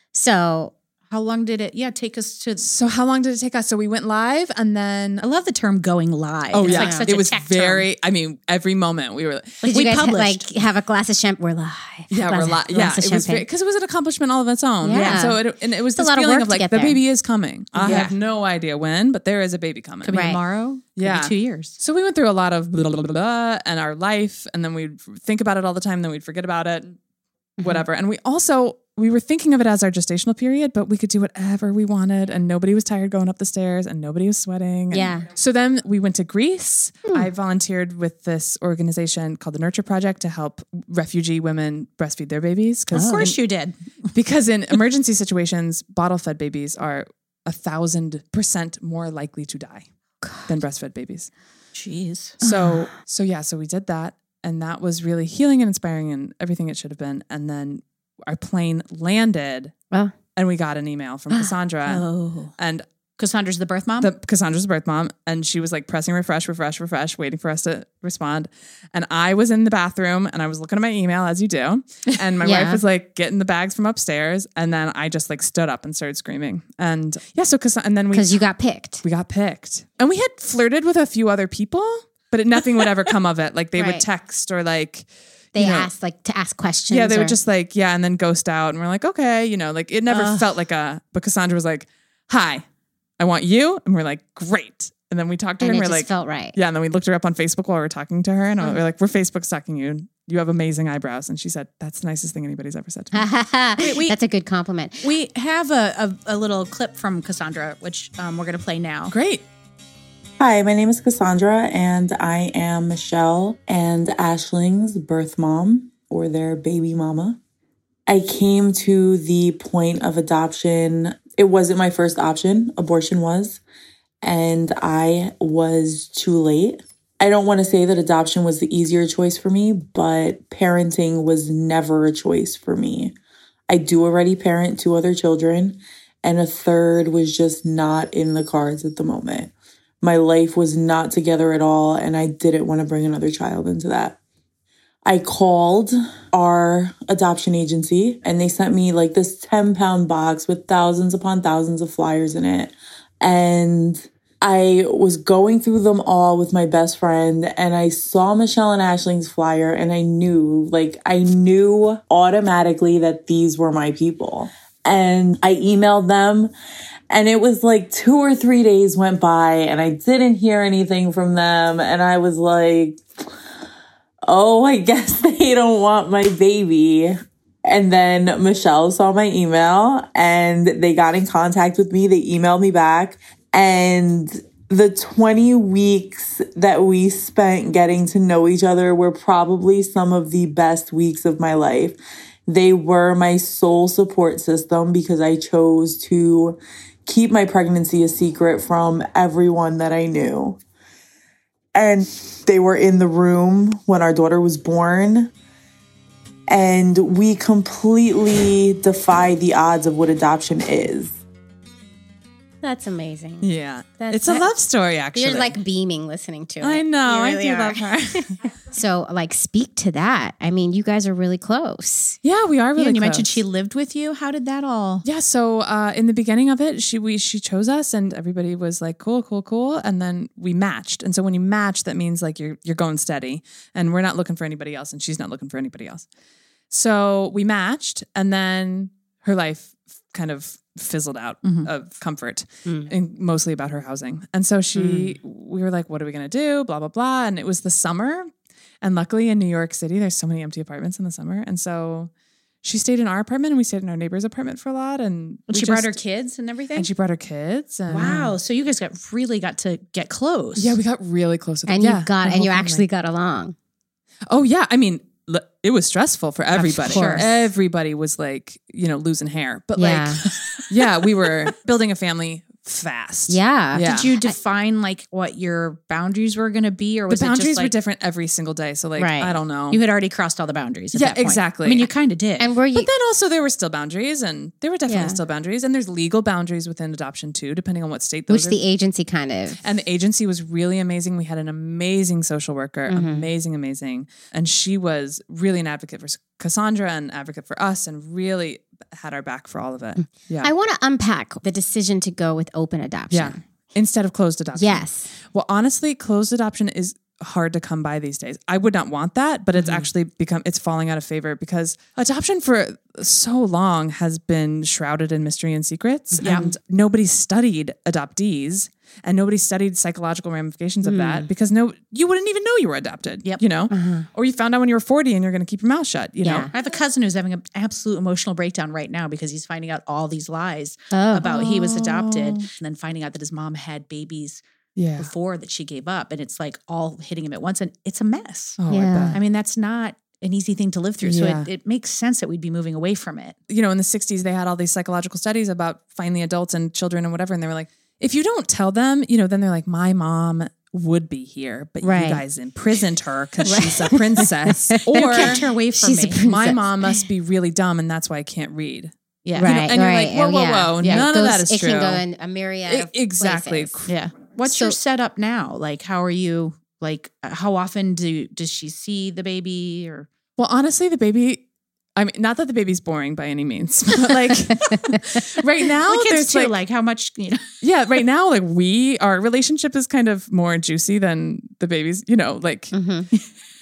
So how long did it, yeah, take us to? So how long did it take us? So we went live and then. I love the term going live. Oh, it's yeah. Like such it a was tech very, term. I mean, every moment we were. Did we you guys published. Ha- like have a glass of champagne? We're live. Yeah, glass we're of, live. Yeah, of it was because it was an accomplishment all of its own. Yeah. yeah. So it, and it was it's this a lot feeling of, of like, the there. baby is coming. I yeah. have no idea when, but there is a baby coming. Could be right. tomorrow. Could Yeah. be two years. So we went through a lot of blah, blah, blah, blah, and our life, and then we'd think about it all the time, then we'd forget about it, mm-hmm. whatever. And we also, we were thinking of it as our gestational period, but we could do whatever we wanted, and nobody was tired going up the stairs, and nobody was sweating. And yeah. So then we went to Greece. Hmm. I volunteered with this organization called the Nurture Project to help refugee women breastfeed their babies. Of course in, you did. Because in emergency situations, bottle-fed babies are a thousand percent more likely to die than breastfed babies. Jeez. So, so yeah, so we did that, and that was really healing and inspiring and everything it should have been. And then our plane landed, well. and we got an email from Cassandra, Oh. and Cassandra's the birth mom? the Cassandra's the birth mom, and she was like pressing refresh, refresh, refresh, waiting for us to respond. And I was in the bathroom, and I was looking at my email as you do, and my Yeah. wife was like getting the bags from upstairs, and then I just like stood up and started screaming. And yeah, so Cass- and then we Because you got picked. we got picked, and we had flirted with a few other people, but it, nothing would ever come of it. Like they Right. would text or like. They you know, asked like to ask questions. Yeah, they or, would just like, yeah, and then ghost out. And we're like, okay, you know, like it never Uh. felt like a, but Cassandra was like, hi, I want you. And we're like, great. And then we talked to her and and it we're just like, felt right. yeah. And then we looked her up on Facebook while we were talking to her. And Mm. we're like, we're Facebook stalking you. You have amazing eyebrows. And she said, that's the nicest thing anybody's ever said to me. Wait, we- That's a good compliment. We have a, a, a little clip from Cassandra, which um, we're going to play now. Great. Hi, my name is Cassandra, and I am Michelle and Ashling's birth mom, or their baby mama. I came to the point of adoption. It wasn't my first option. Abortion was, and I was too late. I don't want to say that adoption was the easier choice for me, but parenting was never a choice for me. I do already parent two other children, and a third was just not in the cards at the moment. My life was not together at all, and I didn't want to bring another child into that. I called our adoption agency, and they sent me like this ten pound box with thousands upon thousands of flyers in it. And I was going through them all with my best friend, and I saw Michelle and Ashling's flyer, and I knew, like, I knew automatically that these were my people. And I emailed them, and it was like two or three days went by, and I didn't hear anything from them. And I was like, oh, I guess they don't want my baby. And then Michelle saw my email, and they got in contact with me. They emailed me back. And the twenty weeks that we spent getting to know each other were probably some of the best weeks of my life. They were my sole support system because I chose to keep my pregnancy a secret from everyone that I knew. And they were in the room when our daughter was born. And we completely defy the odds of what adoption is. That's amazing. Yeah. That's- it's a that- love story, actually. You're like beaming listening to it. I know. You I really do are. love her. So, like, speak to that. I mean, you guys are really close. Yeah, we are really Yeah, and you close. mentioned she lived with you. How did that all? Yeah, so uh, in the beginning of it, she we she chose us, and everybody was like, "Cool, cool, cool," and then we matched. And so when you match, that means like you're you're going steady, and we're not looking for anybody else, and she's not looking for anybody else. So we matched, and then her life kind of fizzled out Mhm. of comfort, Mm. and mostly about her housing. And so she, we were like, "What are we gonna do?" Blah blah blah. And it was the summer, and luckily in New York City, there's so many empty apartments in the summer, and so. She stayed in our apartment, and we stayed in our neighbor's apartment for a lot. And, And we she brought her just- kids and everything? And she brought her kids. And Wow. So you guys got really got to get close. Yeah, we got really close. With And yeah, you got, the and you whole actually family. got along. Oh yeah, I mean, l- it was stressful for everybody. course. Everybody was like, you know, losing hair. But Yeah. like, yeah, we were building a family fast. Yeah. Yeah. Did you define like what your boundaries were going to be, or was the boundaries it just like were different every single day? So like, Right. I don't know. you had already crossed all the boundaries? At Yeah, that point? exactly. I mean, you kind of did. And were you? But then also there were still boundaries, and there were definitely Yeah. still boundaries, and there's legal boundaries within adoption too, depending on what state those which are. the agency kind of. And the agency was really amazing. We had an amazing social worker, Mm-hmm. amazing, amazing. And she was really an advocate for Cassandra and advocate for us, and really had our back for all of it. Yeah. I want to unpack the decision to go with open adoption. yeah. Instead of closed adoption. Yes. Well, honestly, closed adoption is hard to come by these days. I would not want that, but it's Mm-hmm. actually become, it's falling out of favor because adoption for so long has been shrouded in mystery and secrets. Yeah. And nobody studied adoptees and nobody studied psychological ramifications of Mm. that because no, you wouldn't even know you were adopted, Yep. you know, or you found out when you were forty and you're going to keep your mouth shut, you Uh-huh. Yeah. know? I have a cousin who's having an absolute emotional breakdown right now because he's finding out all these lies Oh. about he was adopted, and then finding out that his mom had babies Yeah. before that she gave up, and it's like all hitting him at once, and it's a mess. Oh, I Yeah. bet. I mean, that's not an easy thing to live through. So Yeah. it, it makes sense that we'd be moving away from it. you know, in the sixties, they had all these psychological studies about finally adults and children and whatever. And they were like, if you don't tell them, you know, then they're like, my mom would be here, but Right. you guys imprisoned her because she's a princess. Or Kept her away from She's a me. princess. my mom must be really dumb and that's why I can't read. Yeah. Right. and you're right. like, whoa, Oh, whoa, yeah. whoa, Yeah. none It of goes- that is it true. can go in a myriad E- of exactly. places. Yeah. What's So- your setup now? Like, how are you? Like, how often do does she see the baby? Or Well, honestly, the baby, I mean, not that the baby's boring by any means, but like right now, the kids there's too? like, Like, how much? You know, yeah, right now, like we, our relationship is kind of more juicy than the baby's, you know, like, Mm-hmm.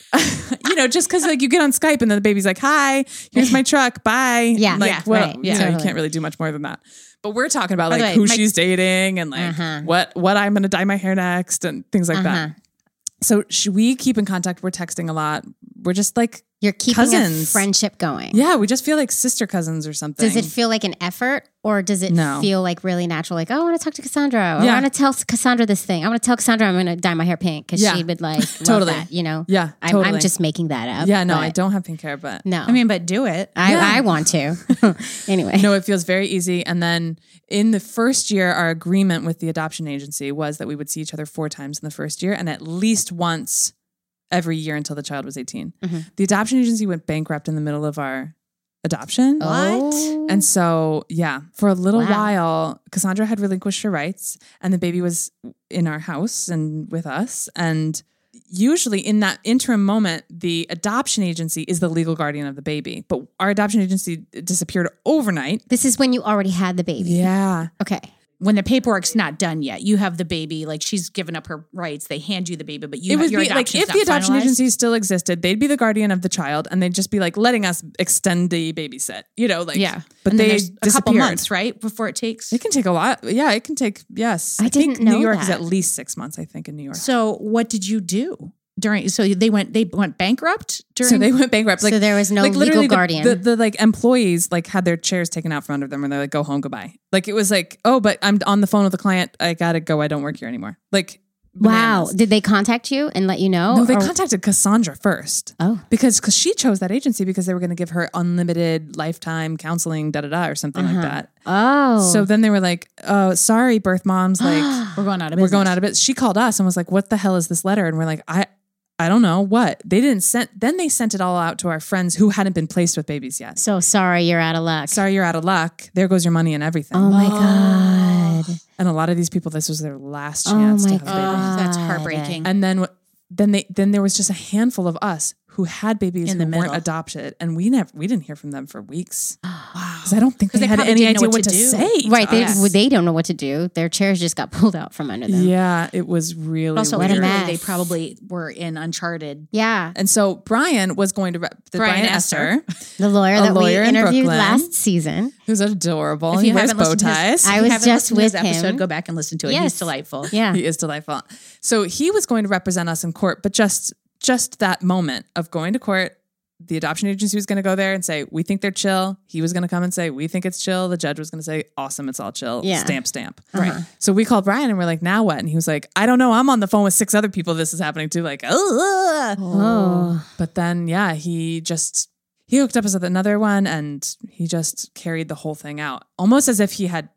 you know, just because like you get on Skype and then the baby's like, "Hi, here's my truck, bye." Yeah. like Yeah, well, right. you Yeah. know, you Totally. can't really do much more than that. But we're talking about By like the way, who my- she's dating and like Uh-huh. what what I'm going to dye my hair next and things like Uh-huh. that. So sh- we keep in contact. We're texting a lot. We're just like, You're keeping a Cousins. friendship going. yeah, we just feel like sister cousins or something. Does it feel like an effort or does it No. feel like really natural? Like, oh, I want to talk to Cassandra. Or Yeah. I want to tell Cassandra this thing. I want to tell Cassandra I'm going to dye my hair pink because Yeah. she would like Totally. love that, you know? Yeah, I'm, totally. I'm just making that up. yeah, no, but I don't have pink hair, but No. I mean, but do it. I, Yeah. I want to. Anyway. no, it feels very easy. And then in the first year, our agreement with the adoption agency was that we would see each other four times in the first year and at least once every year until the child was eighteen. Mhm. The adoption agency went bankrupt in the middle of our adoption. Oh. And so, yeah, for a little Wow. while, Cassandra had relinquished her rights and the baby was in our house and with us. And usually in that interim moment, the adoption agency is the legal guardian of the baby. But our adoption agency disappeared overnight. This is when you already had the baby. Yeah. Okay. When the paperwork's not done yet, you have the baby. Like, she's given up her rights. They hand you the baby, but you It have would your be like adoption's if not the adoption finalized. agency still existed, they'd be the guardian of the child and they'd just be like letting us extend the babysit, you know, like, Yeah, but and then they there's a couple disappeared. months, right, before it takes. It can take a lot. Yeah, it can take, yes. I think didn't know New York is that. at least six months, I think, in New York. So, what did you do during? So they went. They went bankrupt during. So they went bankrupt. Like, so there was no like legal literally the- guardian. The, the, like employees like had their chairs taken out from under them and they're like, go home, goodbye. Like it was like, oh, but I'm on the phone with the client. I gotta go. I don't work here anymore. Like, wow. bananas. Did they contact you and let you know? No, they Or- contacted Cassandra first. Oh. Because cause she chose that agency because they were going to give her unlimited lifetime counseling, da da da, or something Uh-huh. like that. Oh. So then they were like, oh, sorry, birth moms. Like, we're going out of we're business. going out of it. She called us and was like, what the hell is this letter? And we're like, I, I don't know what. They didn't send, then they sent it all out to our friends who hadn't been placed with babies yet. So sorry, you're out of luck. Sorry, you're out of luck. There goes your money and everything. Oh my God. And a lot of these people, this was their last Oh chance my to have a baby. Oh, that's God. heartbreaking. And then, wh- then they, then there was just a handful of us who had babies In who the weren't middle. adopted, and we never, we didn't hear from them for weeks wow. because I don't think they, they had probably any didn't know idea what what to to, do. say. to Right. They, us. well, they don't know what to do. Their chairs just got pulled out from under them. Yeah, it was really But also, What a weird. literally, they mess. probably were in uncharted. Yeah. And so Brian was going to rep the Brian Brian, Esther. Esther, The lawyer A that lawyer we in interviewed Brooklyn. last season. who's adorable. If and you he wears haven't bow listened to his- ties. I if you was haven't just listened to his with him. episode, go back and listen to it. Yes. He's delightful. Yeah. He is delightful. So he was going to represent us in court, but just just that moment of going to court, the adoption agency was going to go there and say, we think they're chill. He was going to come and say, we think it's chill. The judge was going to say, awesome, it's all chill. Yeah. Stamp, stamp. Uh-huh. Right. So we called Brian and we're like, now what? And he was like, I don't know. I'm on the phone with six other people this is happening to. Like, oh. Oh. But then, yeah, he just, he hooked up us with another one and he just carried the whole thing out. Almost as if he had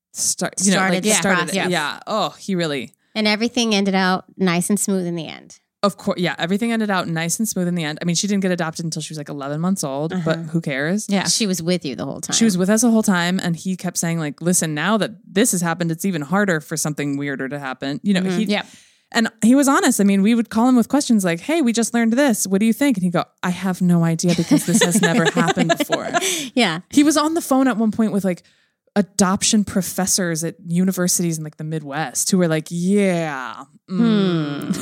start, you Started know, like this started process. it. Yes. Yeah. Oh, he really, And everything ended out nice and smooth in the end. of course. Yeah. Everything ended out nice and smooth in the end. I mean, she didn't get adopted until she was like eleven months old, but who cares? Yeah. She was with you the whole time. She was with us the whole time, and he kept saying, like, listen, now that this has happened, it's even harder for something weirder to happen. You know, he, Yeah. and he was honest. I mean, we would call him with questions like, hey, we just learned this. What do you think? And he'd go, I have no idea because this has never happened before. Yeah. He was on the phone at one point with like adoption professors at universities in like the Midwest who were like, yeah, mm.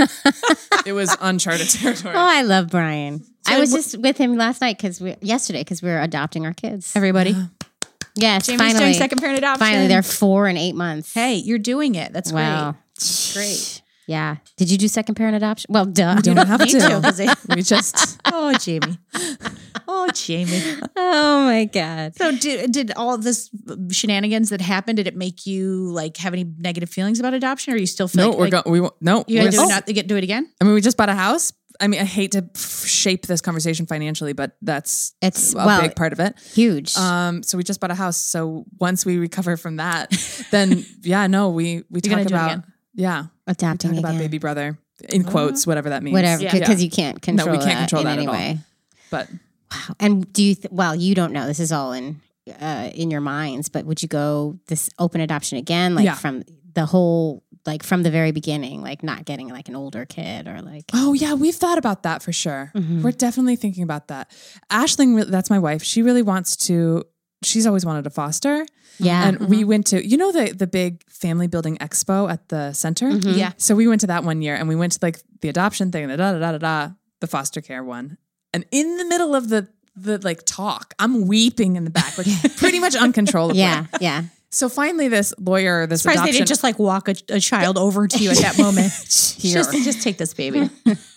It was uncharted territory. Oh, I love Brian. So I was wh- just with him last night because we yesterday because we were adopting our kids. Everybody. Yes, Jamie's finally. doing second parent adoption. Finally, they're four and eight months. Hey, you're doing it. That's wow, great. Great. Yeah. Did you do second parent adoption? Well, duh. You don't have Need to, to. 'cause they- We just, Oh, Jamie. Oh, Jamie. Oh my god. So did did all of this shenanigans that happened, did it make you like have any negative feelings about adoption, or you still feel no, like, we're like going, we won't, no. you we're gotta do, s- not, you get do it again? I mean, we just bought a house. I mean, I hate to f- shape this conversation financially, but that's It's a well, big part of it. huge. Um, so we just bought a house. So once we recover from that, then yeah, no, we we You're gonna talk do it about again? yeah, Adopting talk about again. baby brother in quotes, whatever that means. Whatever, Yeah. because you can't control we can't that control in that any at all. way. But Wow. And do you? Th- well, you don't know. This is all in uh, in your minds. But would you go this open adoption again, like Yeah. from the whole, like from the very beginning, like not getting like an older kid or like? oh yeah, we've thought about that for sure. Mhm. We're definitely thinking about that. Ashling, re- that's my wife. She really wants to. She's always wanted to foster, Yeah. and we went to you know the the big family building expo at the center. Mhm. Yeah. So we went to that one year, and we went to like the adoption thing, the da da da da da, the foster care one, and in the middle of the the like talk, I'm weeping in the back, like pretty much uncontrollably. Yeah. Yeah. So finally, this lawyer, this Surprised they adoption, didn't just like walk a, a child over to you at that moment. Here. Just, just take this baby.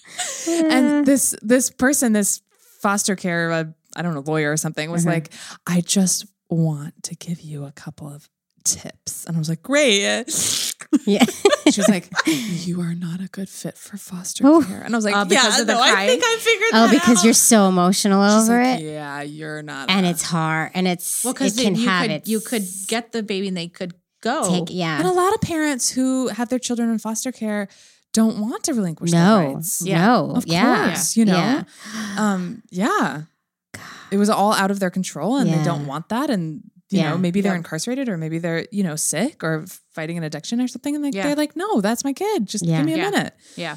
and this this person, this foster care, uh, I don't know, lawyer or something, was Mhm. like, I just want to give you a couple of tips, and I was like, great. Yeah. She was like, you are not a good fit for foster Oh. care, and I was like, Uh, because yeah, of the no, I crying? think I figured Oh, that because out. you're so emotional She's over like, it, yeah, you're not, and a- it's hard, and it's Well, because it can you have could its you could get the baby and they could go. take and a yeah. lot of parents who have their children in foster care don't want to relinquish their No. rights. Yeah. No. Of yeah. course, you know. Yeah. Um, yeah. It was all out of their control, and Yeah. they don't want that. And you Yeah. know, maybe they're Yeah. incarcerated, or maybe they're, you know, sick or fighting an addiction or something. And they, Yeah. they're like, no, that's my kid. Just Yeah. give me a Yeah. minute. Yeah.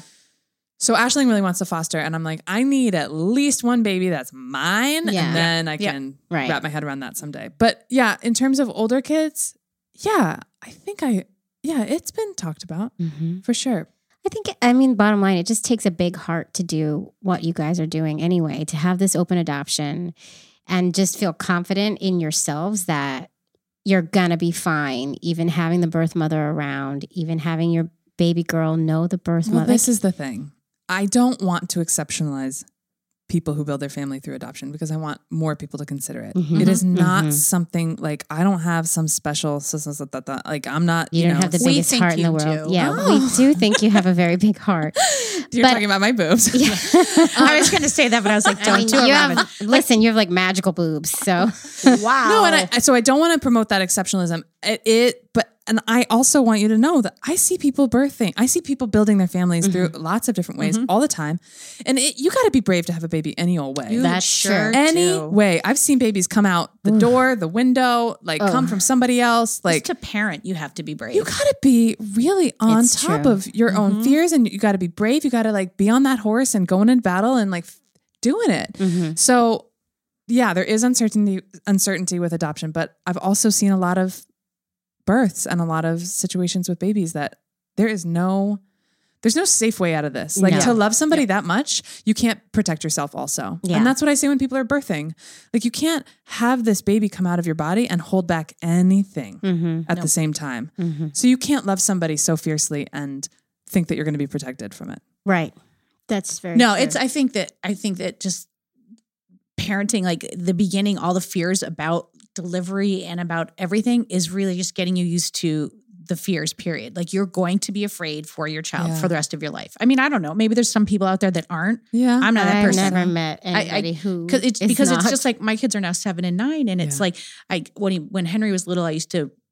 So Ashling really wants to foster, and I'm like, I need at least one baby that's mine, Yeah. and then I Yeah. can Right. wrap my head around that someday. But yeah, in terms of older kids, yeah, I think I, yeah, it's been talked about Mm-hmm. for sure. I think, I mean, bottom line, it just takes a big heart to do what you guys are doing anyway, to have this open adoption and just feel confident in yourselves that you're going to be fine, even having the birth mother around, even having your baby girl know the birth Well, mother. this is the thing. I don't want to exceptionalize people who build their family through adoption because I want more people to consider it. Mhm. It is not Mhm. something like I don't have some special like I'm not. you You, don't know, have the we biggest think heart in the you world. do. Yeah, Oh. we do think you have a very big heart. You're but- talking about my boobs. Yeah. I was going to say that, but I was like, I don't mean, do it, you Robin. have, listen, you have like magical boobs. So, Wow. No, and I, so I don't want to promote that exceptionalism. It, it, but and I also want you to know that I see people birthing. I see people building their families through lots of different ways all the time, and it, you got to be brave to have a baby any old way. You That's sure true. Any do. way. I've seen babies come out the door, the window, like come from somebody else. Like Just to parent, you have to be brave. you gotta be really on It's top true. of your own fears, and you gotta be brave. You gotta like be on that horse and going in battle and like f- doing it. Mhm. So yeah, there is uncertainty uncertainty with adoption, but I've also seen a lot of births and a lot of situations with babies that there is no there's no safe way out of this. Like No. to love somebody that much, you can't protect yourself also. Yeah. And that's what I say when people are birthing. Like you can't have this baby come out of your body and hold back anything Mhm. at the same time. Mhm. So you can't love somebody so fiercely and think that you're going to be protected from it. Right. That's very No, true. it's, I think that, I think that just parenting, like the beginning, all the fears about delivery and about everything is really just getting you used to the fears, period. Like you're going to be afraid for your child Yeah. for the rest of your life. I mean, I don't know. Maybe there's some people out there that aren't. Yeah. I'm not that I've person. never met I- anybody who Cause it's is because it's not. just like my kids are now seven and nine, and it's Yeah. like I when he when Henry was little, I used to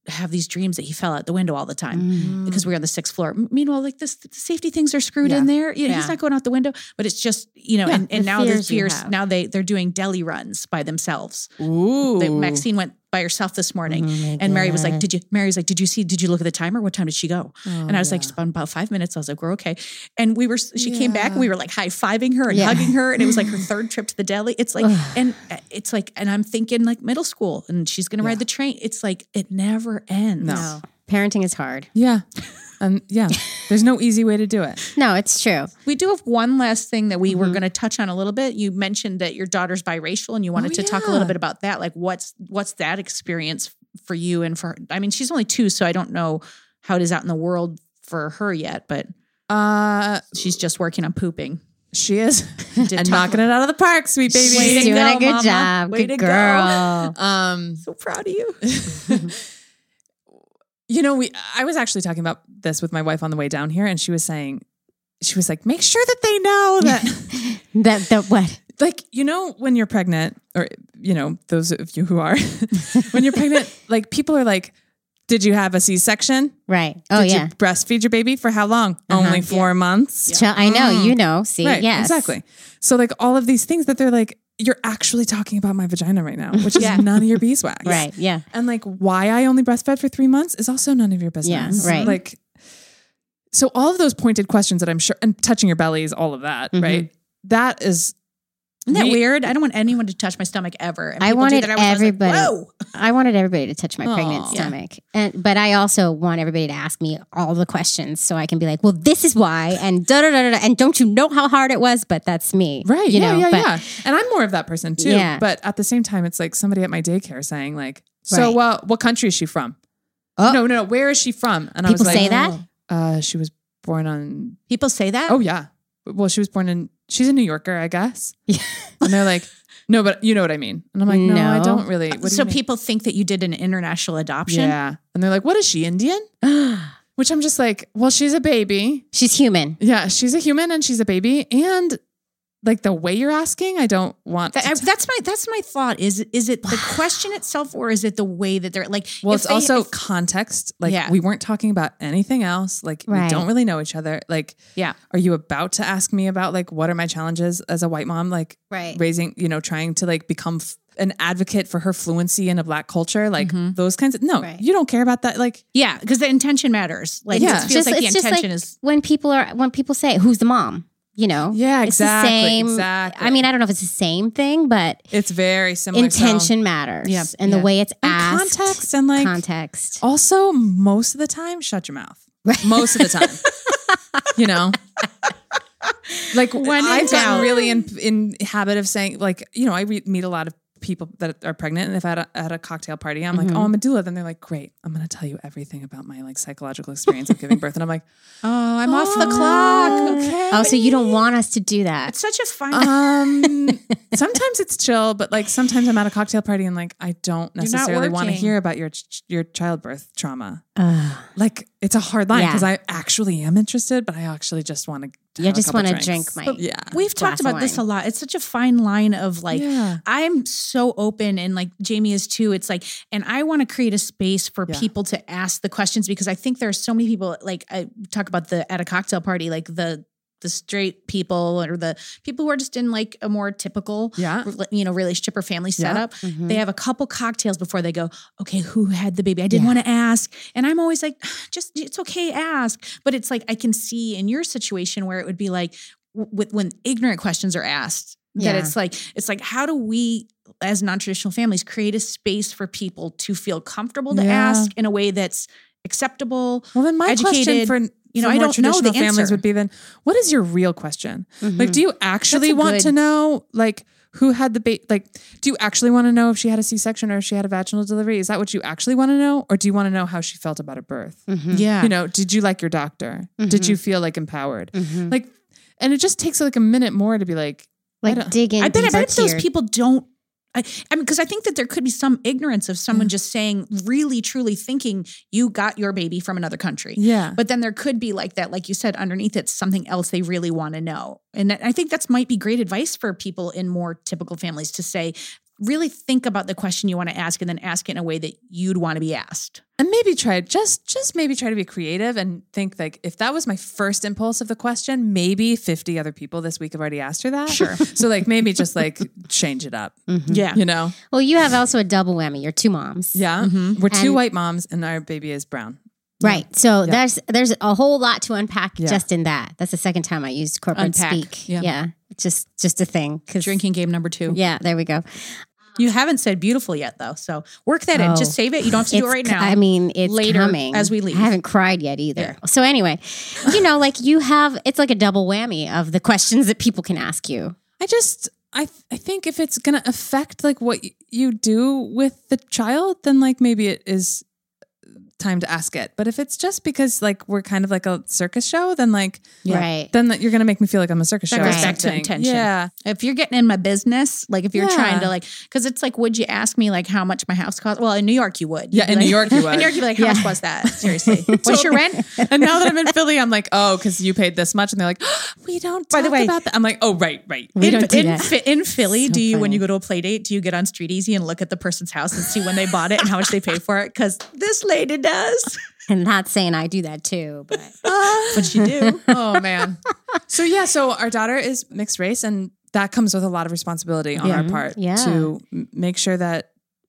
have these dreams that he fell out the window all the time Mm. because we were on the sixth floor. Meanwhile, like this, the safety things are screwed Yeah. in there. You know, Yeah. He's not going out the window, but it's just, you know, Yeah, and, and the now the fears you fears, have. now they, they're doing deli runs by themselves. Ooh. The, Maxine went by herself this morning Oh my and Mary was like, God. did you, Mary's like, did you see, did you look at the timer? What time did she go? Oh, and I was like, yeah. about, about five minutes. I was like, we're okay. And we were, she came back Yeah. and we were like high-fiving her and Yeah. hugging her. And it was like her third trip to the deli. It's like, Ugh. and it's like, and I'm thinking like middle school and she's going to Yeah. ride the train. It's like, it never ends. No. No. Parenting is hard. Yeah. And yeah, there's no easy way to do it. No, it's true. We do have one last thing that we were Mhm. going to touch on a little bit. You mentioned that your daughter's biracial and you wanted Oh, to talk a yeah. little bit about that. Like what's, what's that experience for you and for her? I mean, she's only two, so I don't know how it is out in the world for her yet, but Uh, she's just working on pooping. she is Did and talk knocking it out of the park, sweet baby. Way to She's doing go, a good Mama. job. Way Good to go. girl. Um, So proud of you. you know, we I was actually talking about this with my wife on the way down here, and she was saying, she was like, make sure that they know that, That that what? like, you know, when you're pregnant, or you know, those of you who are, when you're pregnant, like people are like, did you have a C-section? Right. Oh Did yeah. you breastfeed your baby for how long? Uh-huh. Only four months. Ch- I know. Mm. You know. See. Right, yes. exactly. So like all of these things that they're like, you're actually talking about my vagina right now, which is Yeah. none of your beeswax. Right. Yeah. And like why I only breastfed for three months is also none of your business. Yeah, right. Like, so all of those pointed questions that I'm sure, and touching your bellies, all of that, Mhm. right? That is, Isn't that we- weird? I don't want anyone to touch my stomach ever. And I people do wanted that. I was always like, everybody- whoa. I wanted everybody to touch my pregnant Aw. stomach, and but I also want everybody to ask me all the questions so I can be like, well, this is why, and da da da da, and don't you know how hard it was? But that's me, right. You yeah, know, yeah, but yeah. And I'm more of that person too. Yeah. But at the same time, it's like somebody at my daycare saying like, so Right. uh, what country is she from? Oh. No, no, no. Where is she from? And People I was like, say that? Uh, she was born on, People say that? oh yeah. Well, she was born in, she's a New Yorker, I guess. Yeah. And they're like, no, but you know what I mean. And I'm like, no, I No. don't really. What do so you mean? people think that you did an international adoption? Yeah. And they're like, what is she, Indian? Which I'm just like, well, she's a baby. She's human. Yeah, she's a human and she's a baby. And like the way you're asking, I don't want That- to I- t- that's my that's my thought. Is is it the question itself or is it the way that they're like? Well, if it's they- also if- context. Like Yeah. we weren't talking about anything else. Like we Right. don't really know each other. Like, Yeah. are you about to ask me about like what are my challenges as a white mom? Like Right. raising, you know, trying to like become f- an advocate for her fluency in a black culture, like Mhm. those kinds of. No, Right. you don't care about that. Like, yeah, because the intention matters. Like Yeah. it feels Just- like the it's just intention like is. when people are when people say, "Who's the mom?" You know, yeah, it's exactly, the same. exactly. I mean, I don't know if it's the same thing, but it's very similar. so- intention matters. Yeah. And the Yeah. way it's and asked, context and like context. also most of the time, shut your mouth. Most of the time, you know. Like When in I've doubt. gotten really in in habit of saying, like, you know, I re- meet a lot of people that are pregnant, and if I had a, at a cocktail party, I'm Mhm. like, oh, I'm a doula. Then they're like, great, I'm going to tell you everything about my like psychological experience of giving birth, and I'm like, Oh, I'm off the Oh, clock. okay. Oh, so you don't want us to do that? It's such a fine. Um, sometimes it's chill, but like sometimes I'm at a cocktail party and like I don't You're not necessarily want to working. hear about your ch- your childbirth trauma. Ugh. Like it's a hard line Yeah. because I actually am interested, but I actually just want to. You just want to drink my. Yeah. We've glass talked of about this a wine. lot. It's such a fine line of like, yeah. I'm so open and like Jamie is too. It's like, and I want to create a space for Yeah. people to ask the questions because I think there are so many people like I talk about the at a cocktail party, like the the straight people or the people who are just in like a more typical, Yeah. you know, relationship or family Yeah. setup. Mhm. They have a couple cocktails before they go, okay, who had the baby? I didn't Yeah. want to ask. And I'm always like, just, it's okay, ask. But it's like, I can see in your situation where it would be like, w- with when ignorant questions are asked, that Yeah. it's like, it's like, how do we as non-traditional families create a space for people to feel comfortable to Yeah. ask in a way that's acceptable? Well, then my question educated, for you know, for I more don't know the traditional families answer. would be then, what is your real question? Mhm. Like, do you actually That's a want good- to know, like, who had the baby? Like, do you actually want to know if she had a C-section or if she had a vaginal delivery? Is that what you actually want to know? Or do you want to know how she felt about her birth? Mhm. Yeah. You know, did you like your doctor? Did Mhm. you feel like empowered? Mhm. Like, and it just takes like a minute more to be like, I Like don't- dig in. I bet, I deeper bet if to those your- people don't, I, I mean, because I think that there could be some ignorance of someone just saying, really, truly thinking you got your baby from another country. yeah. But then there could be like that, like you said, underneath it's something else they really want to know. And that- I think that's might be great advice for people in more typical families to say, really think about the question you want to ask and then ask it in a way that you'd want to be asked. And maybe try just just maybe try to be creative and think like if that was my first impulse of the question, maybe fifty other people this week have already asked her that. Sure. So like maybe just like change it up. Mm-hmm. Yeah. You know? Well, you have also a double whammy. You're two moms. Yeah. Mm-hmm. We're two And- white moms and our baby is brown. Right. So Yeah. there's there's a whole lot to unpack Yeah. just in that. That's the second time I used corporate Unpack. speak. Yeah. Yeah. It's just just a thing. 'Cause- Drinking game number two. Yeah, there we go. You haven't said beautiful yet, though. So work that in. Oh. Just save it. You don't have to do it It's right c- now. I mean, it's Later coming as we leave. I haven't cried yet either. So anyway, you know, like you have, it's like a double whammy of the questions that people can ask you. I just I th- I think if it's gonna affect like what y- you do with the child, then like maybe it is time to ask it. But if it's just because like we're kind of like a circus show, then like Yeah. Right. then that you're gonna make me feel like I'm a circus That show. goes or back to something. intention. Yeah. If you're getting in my business, like if you're Yeah. trying to like, because it's like, would you ask me like how much my house cost? Well, in New York you would. Yeah, You'd be in New like- York you would. In New York you'd be like, how much was that? Seriously, what's your rent? And now that I'm in Philly, I'm like, oh, because you paid this much, and they're like, oh, we don't. By talk the way- about that. I'm like, oh, right, right. We in, don't do in, that. Phi- in Philly, So do you when funny. you go to a play date, do you get on Street Easy and look at the person's house and see when they bought it and how much they paid for it? Because this lady does. And not saying I do that too, but But you do. Oh man. So yeah, so our daughter is mixed race, and that comes with a lot of responsibility on Yeah. our part Yeah. to m- make sure that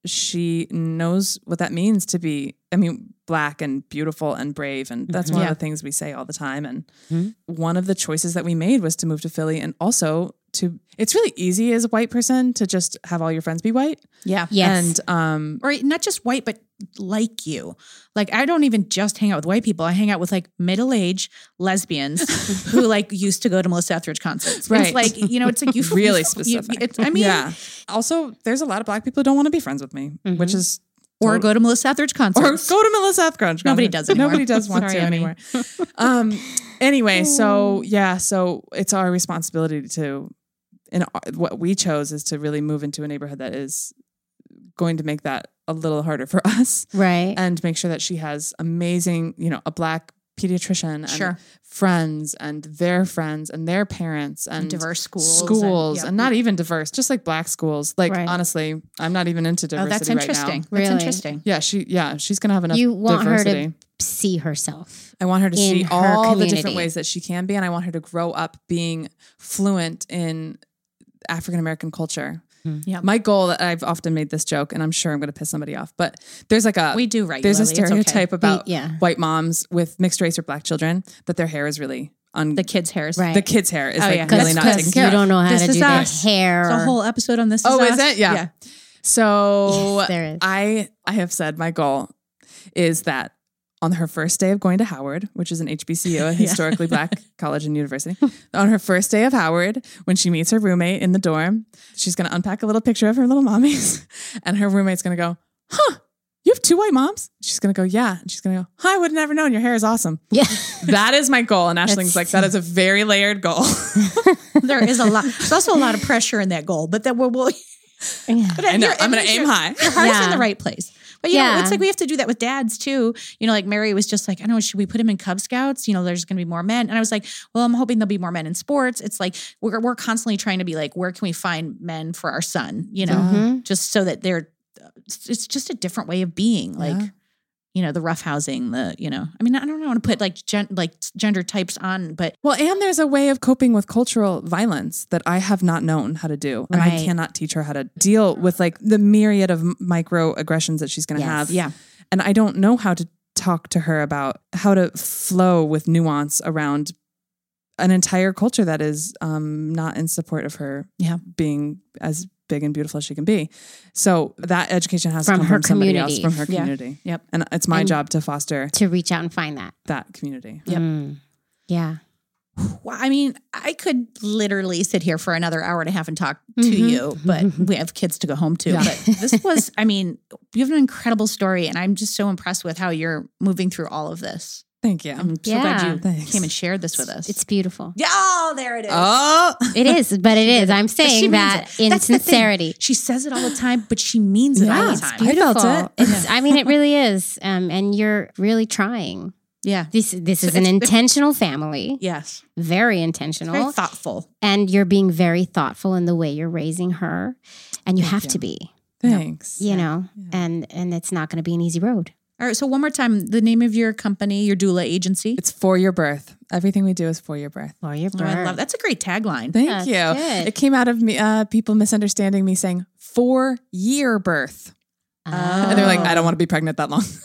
she knows what that means to be, I mean, black and beautiful and brave. And that's one Yeah. of the things we say all the time. And Mhm. one of the choices that we made was to move to Philly, and also to, it's really easy as a white person to just have all your friends be white. Yeah. yes. And um, Or not just white, but like you. Like I don't even just hang out with white people. I hang out with like middle-aged lesbians who like used to go to Melissa Etheridge concerts. Right. It's like, you know, it's like you really you- specific. it's, I mean, yeah. Also, there's a lot of black people who don't want to be friends with me, Mhm. which is or go to Melissa Etheridge or concerts. go to Melissa Etheridge. Nobody does anymore. Nobody does want Sorry, to Emmy. anymore. um. Anyway, so yeah, so it's our responsibility to, and what we chose is to really move into a neighborhood that is going to make that a little harder for us, right. and make sure that she has amazing, you know, a black pediatrician and Sure. friends and their friends and their parents and, And diverse schools. schools and, and, yeah. not even diverse, just like black schools. Like Right. honestly, I'm not even into Oh, diversity that's right interesting. now. That's Really? interesting. Yeah, she yeah, she's gonna have enough You want diversity. her to see herself. I want her to in see her all the different community. ways that she can be, and I want her to grow up being fluent in African American culture. Yeah. My goal, I've often made this joke, and I'm sure I'm going to piss somebody off, but there's like a We do regularly. there's a It's okay. stereotype about We- yeah. white moms with mixed race or black children that their hair is really un- The kids' hairs. Right. the kids' hair is Oh, like yeah. really not Because taken care you of. don't know how This to is do their us. hair. There's a whole episode on this. Is Oh, is Us. it? Yeah. So Yes, there is. I I have said my goal is that on her first day of going to Howard, which is an H B C U, a historically black college and university, on her first day of Howard, when she meets her roommate in the dorm, she's going to unpack a little picture of her little mommies, and her roommate's going to go, "Huh, you have two white moms?" She's going to go, "Yeah," and she's going to go, "Huh, I would have never known. Your hair is awesome." Yeah. That is my goal, and Ashling's That's- like, "That is a very layered goal." There is a lot. There's also a lot of pressure in that goal, but that we'll. we'll but I know. you're- I'm going to mean, aim your- high. Your heart's Yeah. in the right place. But you know, Yeah. it's like we have to do that with dads too. You know, like Mary was just like, I know, should we put him in Cub Scouts? You know, there's going to be more men. And I was like, well, I'm hoping there'll be more men in sports. It's like we're we're constantly trying to be like, where can we find men for our son? You know, Mhm. just so that they're. It's just a different way of being. Like, Yeah. you know, the roughhousing, the you know. I mean, I don't want to put like gen- like gender types on, but Well, and there's a way of coping with cultural violence that I have not known how to do. And I Right. cannot teach her how to deal with like the myriad of m- microaggressions that she's going to Yes. have. yeah. And I don't know how to talk to her about how to flow with nuance around an entire culture that is um, not in support of her Yeah. being as big and beautiful as she can be. So that education has From to come her from somebody else, community. from her Yeah. community. Yep. And it's my And- job to foster To reach out and find that. that community. Yep. Mm. Yeah. Well, I mean, I could literally sit here for another hour and a half and talk to Mhm. you, but we have kids to go home to. Yeah. But this was, I mean, you have an incredible story, and I'm just so impressed with how you're moving through all of this. Thank you. I'm so Yeah. glad you Thanks. came and shared this with us. It's beautiful. yeah, oh, there it is. Oh, It is, but it is. I'm She saying means that it. in That's the thing. sincerity. She says it all the time, but she means it all Yeah, the it's time. I felt Beautiful. it. It's, I mean, it really is. Um, and you're really trying. Yeah. This this So is an it's- intentional family. Yes. Very intentional. Very thoughtful. And you're being very thoughtful in the way you're raising her. And you Thank have you. to be, Thanks. you Yeah. know, Yeah. and and it's not going to be an easy road. All right. So one more time, the name of your company, your doula agency. It's for your birth. Everything we do is for your birth. For your Oh, I love that's a great tagline. Thank That's you. good. It came out of me, uh, people misunderstanding me saying four year birth. And they're like, I don't want to be pregnant that long.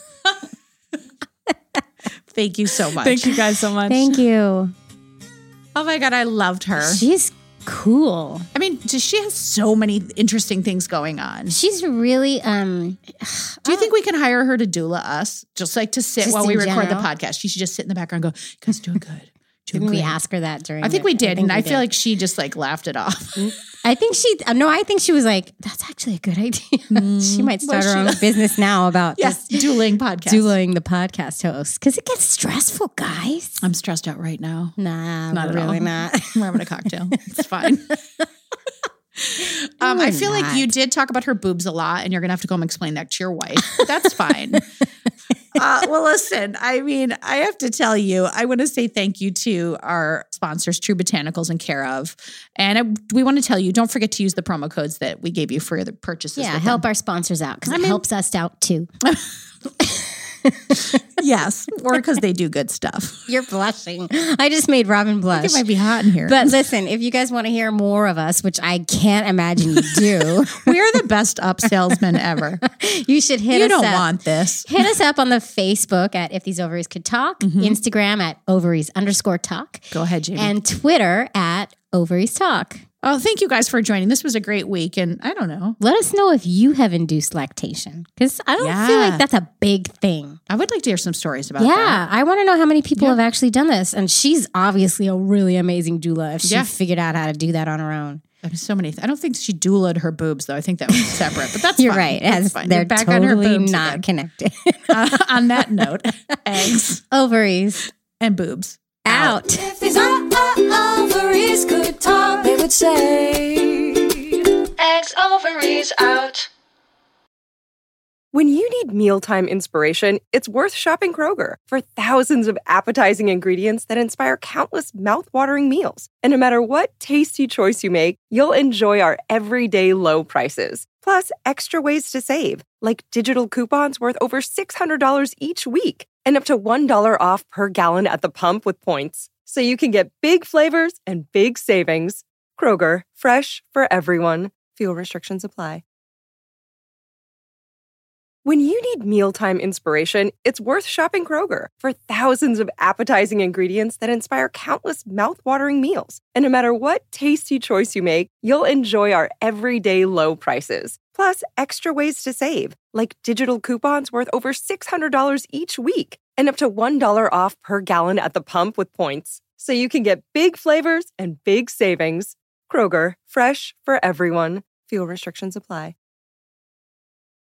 Thank you so much. Thank you guys so much. Thank you. Oh my God, I loved her. She's cool. I mean, just- she has so many interesting things going on. She's really um Do you think we can hire her to doula us? Just like to sit Just while we in record general? the podcast. She should just sit in the background and go, you guys doing good. Doing Didn't we great." ask her that during I think the- we did. and we I feel did. like she just like laughed it off. I think she no, I think she was like, that's actually a good idea. She might start Well, her she- own business now about Yes, just dueling podcast. dueling the podcast host. Because it gets stressful, guys. I'm stressed out right now. Nah, Not at really all. not. We're having a cocktail. It's fine. um, I You're feel like not. you did talk about her boobs a lot, and you're going to have to go home and explain that to your wife. But that's fine. uh, well, listen, I mean, I have to tell you, I want to say thank you to our sponsors, True Botanicals and Care of. And I, we want to tell you, don't forget to use the promo codes that we gave you for the purchases. Yeah, with help them. our sponsors out because I it mean- helps us out too. Yes, or because they do good stuff. You're blushing. I just made Robin blush. It might be hot in here. But listen, if you guys want to hear more of us, which I can't imagine you do, we are the best up salesmen ever. you should hit You us don't up. want this. Hit us up on the Facebook at If These Ovaries Could Talk, Mm-hmm. Instagram at ovaries underscore talk, Go ahead, Jamie. and Twitter at ovaries talk. Oh, thank you guys for joining. This was a great week. And I don't know. Let us know if you have induced lactation because I don't feel Yeah. like that's a big thing. I would like to hear some stories about Yeah, that. I want to know how many people Yeah. have actually done this. And she's obviously a really amazing doula if she Yeah. figured out how to do that on her own. I mean, so many. Th- I don't think she doulaed her boobs, though. I think that was separate. But that's You're fine. right. That's As fine. they're You're back on her totally boobs not again. connected. Uh, on that note, eggs Ovaries and boobs. out. If these o- o- ovaries could talk, they would say, eggs, ovaries out. When you need mealtime inspiration, it's worth shopping Kroger for thousands of appetizing ingredients that inspire countless mouthwatering meals. And no matter what tasty choice you make, you'll enjoy our everyday low prices. Plus, extra ways to save, like digital coupons worth over six hundred dollars each week and up to one dollar off per gallon at the pump with points. So you can get big flavors and big savings. Kroger, fresh for everyone. Fuel restrictions apply. When you need mealtime inspiration, it's worth shopping Kroger for thousands of appetizing ingredients that inspire countless mouthwatering meals. And no matter what tasty choice you make, you'll enjoy our everyday low prices. Plus, extra ways to save, like digital coupons worth over six hundred dollars each week and up to one dollar off per gallon at the pump with points. So you can get big flavors and big savings. Kroger, fresh for everyone. Fuel restrictions apply.